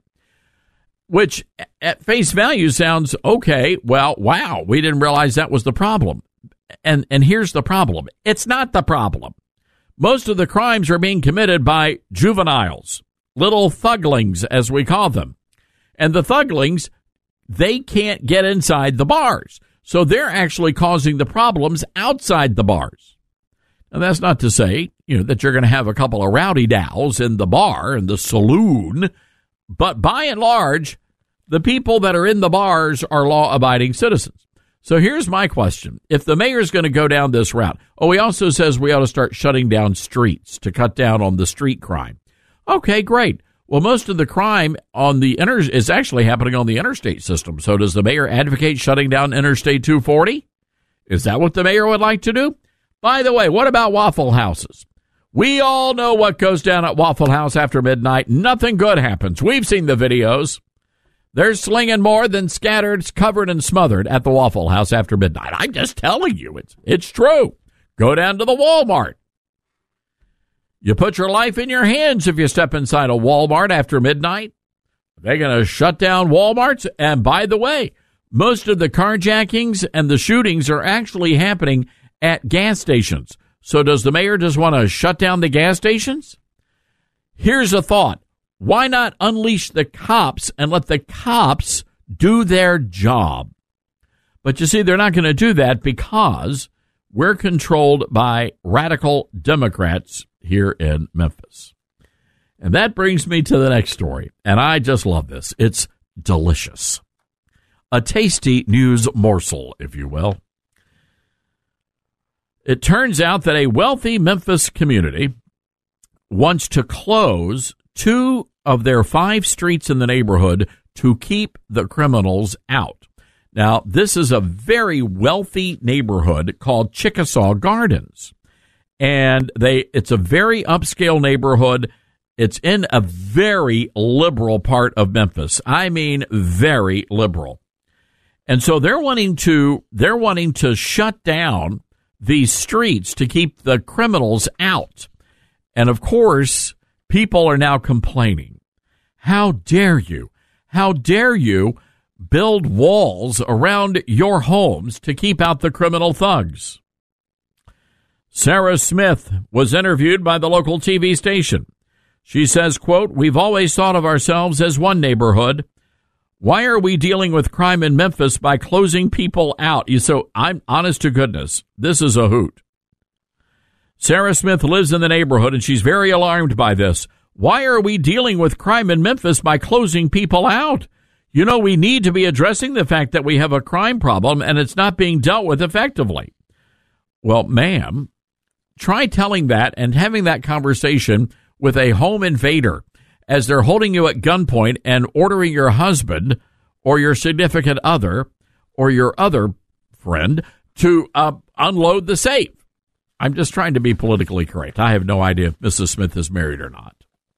Which, at face value, sounds okay. Well, wow, we didn't realize that was the problem. And and here's the problem. It's not the problem. Most of the crimes are being committed by juveniles, little thuglings, as we call them. And the thuglings, they can't get inside the bars. So they're actually causing the problems outside the bars. Now, that's not to say, you know, that you're going to have a couple of rowdy dowels in the bar, in the saloon. But by and large, the people that are in the bars are law-abiding citizens. So here's my question. If the mayor's going to go down this route, oh, he also says we ought to start shutting down streets to cut down on the street crime. Okay, great. Well, most of the crime on the inter is actually happening on the interstate system. So does the mayor advocate shutting down Interstate two forty? Is that what the mayor would like to do? By the way, what about Waffle Houses? We all know what goes down at Waffle House after midnight. Nothing good happens. We've seen the videos. They're slinging more than scattered, covered, and smothered at the Waffle House after midnight. I'm just telling you, it's it's true. Go down to the Walmart. You put your life in your hands if you step inside a Walmart after midnight. They're going to shut down Walmarts. And by the way, most of the carjackings and the shootings are actually happening at gas stations. So does the mayor just want to shut down the gas stations? Here's a thought. Why not unleash the cops and let the cops do their job? But you see, they're not going to do that because we're controlled by radical Democrats here in Memphis. And that brings me to the next story. And I just love this. It's delicious. A tasty news morsel, if you will. It turns out that a wealthy Memphis community wants to close two of their five streets in the neighborhood to keep the criminals out. Now, this is a very wealthy neighborhood called Chickasaw Gardens. And they it's a very upscale neighborhood. It's in a very liberal part of Memphis. I mean, very liberal. And so they're wanting to they're wanting to shut down these streets to keep the criminals out. And of course, people are now complaining. How dare you? How dare you build walls around your homes to keep out the criminal thugs? Sarah Smith was interviewed by the local T V station. She says, quote, "We've always thought of ourselves as one neighborhood. Why are we dealing with crime in Memphis by closing people out?" So I'm honest to goodness, this is a hoot. Sarah Smith lives in the neighborhood, and she's very alarmed by this. Why are we dealing with crime in Memphis by closing people out? You know, we need to be addressing the fact that we have a crime problem, and it's not being dealt with effectively. Well, ma'am, try telling that and having that conversation with a home invader as they're holding you at gunpoint and ordering your husband or your significant other or your other friend to uh, unload the safe. I'm just trying to be politically correct. I have no idea if Missus Smith is married or not.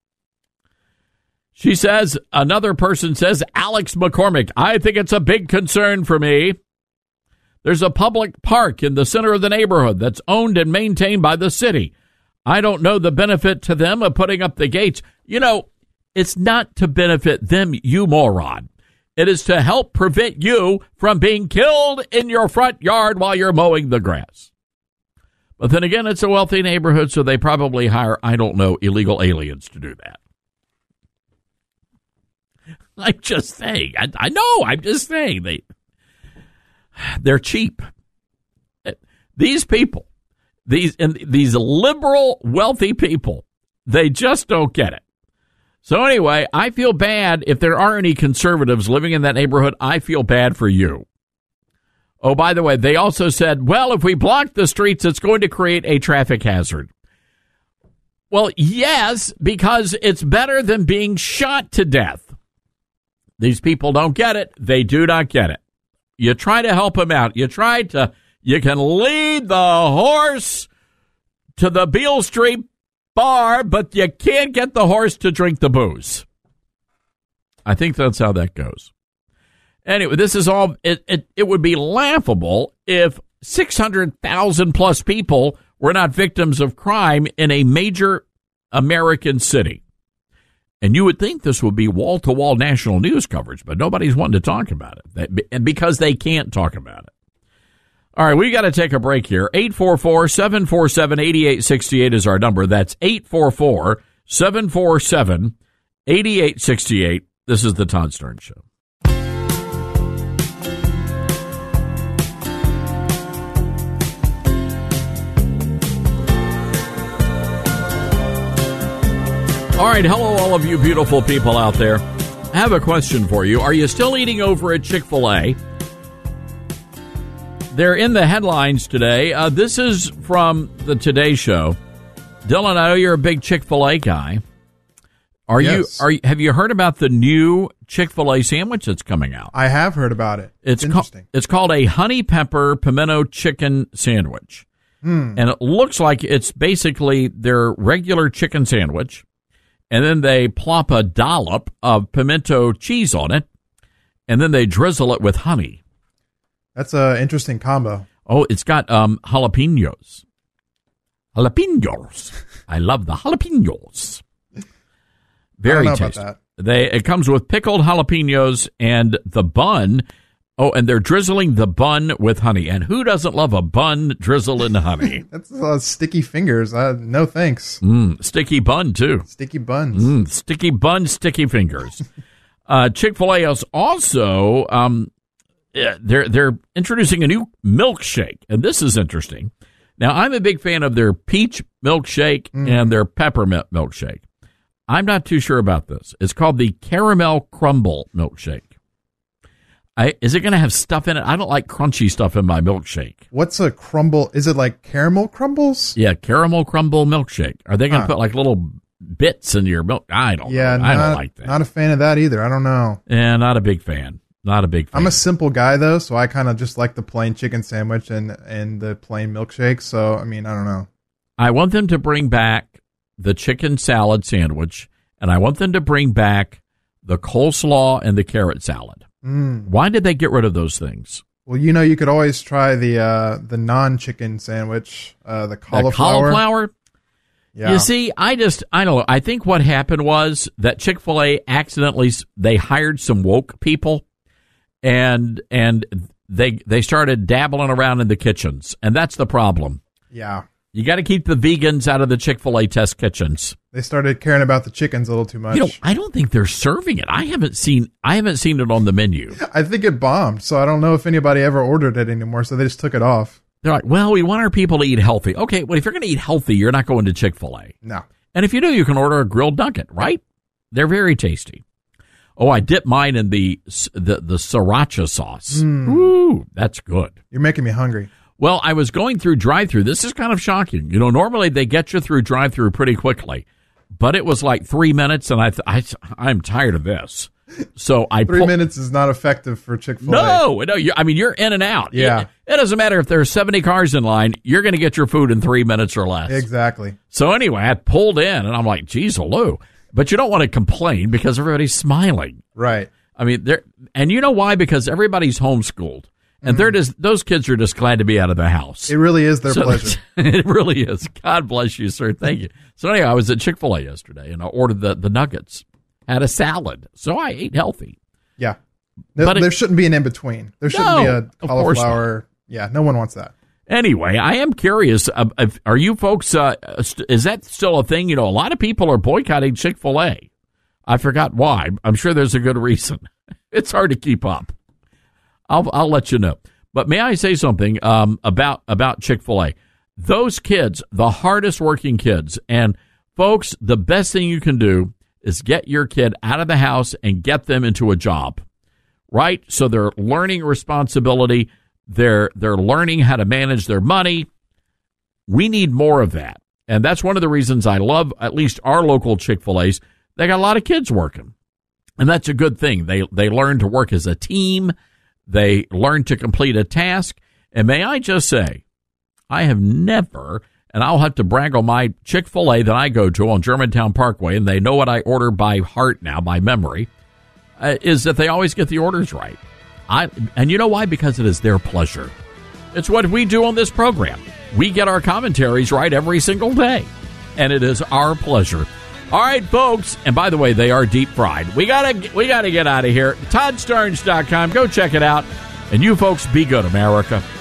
She says, another person says, Alex McCormick, I think it's a big concern for me. There's a public park in the center of the neighborhood that's owned and maintained by the city. I don't know the benefit to them of putting up the gates. You know, it's not to benefit them, you moron. It is to help prevent you from being killed in your front yard while you're mowing the grass. But then again, it's a wealthy neighborhood, so they probably hire, I don't know, illegal aliens to do that. I'm just saying. I, I know, I'm just saying. They, they're cheap. These people, these and these liberal, wealthy people, they just don't get it. So anyway, I feel bad if there are any conservatives living in that neighborhood. I feel bad for you. Oh, by the way, they also said, well, if we block the streets, it's going to create a traffic hazard. Well, yes, because it's better than being shot to death. These people don't get it. They do not get it. You try to help them out. You try to, you can lead the horse to the Beale Street bar, but you can't get the horse to drink the booze. I think that's how that goes. Anyway, this is all, it, it, it would be laughable if six hundred thousand plus people were not victims of crime in a major American city. And you would think this would be wall-to-wall national news coverage, but nobody's wanting to talk about it, and because they can't talk about it. All right, we got to take a break here. eight four four, seven four seven, eight eight six eight is our number. That's eight four four, seven four seven, eight eight six eight. This is the Todd Stern Show. All right, hello, all of you beautiful people out there. I have a question for you. Are you still eating over at Chick-fil-A? They're in the headlines today. Uh, this is from the Today Show. Dylan, I know you're a big Chick-fil-A guy. Are yes. you? Are you, have you heard about the new Chick-fil-A sandwich that's coming out? I have heard about it. It's, it's interesting. Ca- it's called a honey pepper pimento chicken sandwich. Hmm. And it looks like it's basically their regular chicken sandwich. And then they plop a dollop of pimento cheese on it, and then they drizzle it with honey. That's an interesting combo. Oh, it's got um, jalapenos. Jalapenos. I love the jalapenos. Very I don't know tasty. About that. They it comes with pickled jalapenos and the bun. Oh, and they're drizzling the bun with honey. And who doesn't love a bun drizzled in honey? That's uh, sticky fingers. Uh, no thanks. Mm, sticky bun, too. Sticky buns. Mm, sticky bun, sticky fingers. uh, Chick-fil-A is also, um, they're, they're introducing a new milkshake. And this is interesting. Now, I'm a big fan of their peach milkshake mm. and their peppermint milkshake. I'm not too sure about this. It's called the Caramel Crumble Milkshake. I, is it going to have stuff in it? I don't like crunchy stuff in my milkshake. What's a crumble? Is it like caramel crumbles? Yeah, caramel crumble milkshake. Are they going to Huh. put like little bits in your milk? I don't Yeah, know. not, I don't like that. Not a fan of that either. I don't know. Yeah, not a big fan. Not a big fan. I'm a simple guy though, so I kind of just like the plain chicken sandwich and and the plain milkshake. So I mean, I don't know. I want them to bring back the chicken salad sandwich, and I want them to bring back the coleslaw and the carrot salad. Mm. Why did they get rid of those things? Well, you know, you could always try the uh, the non-chicken sandwich, uh, the cauliflower. The cauliflower? Yeah. You see, I just, I don't know. I think what happened was that Chick-fil-A accidentally, they hired some woke people, and and they they started dabbling around in the kitchens, and that's the problem. Yeah. You got to keep the vegans out of the Chick-fil-A test kitchens. They started caring about the chickens a little too much. You know, I don't think they're serving it. I haven't seen I haven't seen it on the menu. I think it bombed, so I don't know if anybody ever ordered it anymore, so they just took it off. They're like, well, we want our people to eat healthy. Okay, well, if you're going to eat healthy, you're not going to Chick-fil-A. No. And if you do, you can order a grilled nugget, right? They're very tasty. Oh, I dip mine in the the, the sriracha sauce. Mm. Ooh, that's good. You're making me hungry. Well, I was going through drive-through. This is kind of shocking. You know, normally they get you through drive-through pretty quickly, but it was like three minutes, and I, th- I I'm tired of this. So I Three pull- minutes is not effective for Chick-fil-A. No, no. You, I mean, you're in and out. Yeah. It, it doesn't matter if there's seventy cars in line. You're going to get your food in three minutes or less. Exactly. So anyway, I pulled in, and I'm like, geez, hello. But you don't want to complain because everybody's smiling. Right. I mean, they're, and you know why? Because everybody's homeschooled. And they're just, those kids are just glad to be out of the house. It really is their So- pleasure. It really is. God bless you, sir. Thank you. So anyway, I was at Chick-fil-A yesterday, and I ordered the, the nuggets, had a salad. So I ate healthy. Yeah. No, But it- there shouldn't be an in-between. There shouldn't No, be a of course not. cauliflower. Yeah, no one wants that. Anyway, I am curious. Uh, if, are you folks, uh, st- is that still a thing? You know, a lot of people are boycotting Chick-fil-A. I forgot why. I'm sure there's a good reason. It's hard to keep up. I'll, I'll let you know. But may I say something um, about about Chick-fil-A? Those kids, the hardest working kids, and folks, the best thing you can do is get your kid out of the house and get them into a job, right? So they're learning responsibility. They're they're learning how to manage their money. We need more of that, and that's one of the reasons I love at least our local Chick-fil-A's. They got a lot of kids working, and that's a good thing. They they learn to work as a team. They learn to complete a task. And may I just say, I have never, and I'll have to brag on my Chick-fil-A that I go to on Germantown Parkway, and they know what I order by heart now, by memory, uh, is that they always get the orders right. I And you know why? Because it is their pleasure. It's what we do on this program. We get our commentaries right every single day, and it is our pleasure. All right, folks, and by the way, they are deep fried. We gotta we gotta get out of here. Todd Stearns dot com. Go check it out. And you folks, be good, America.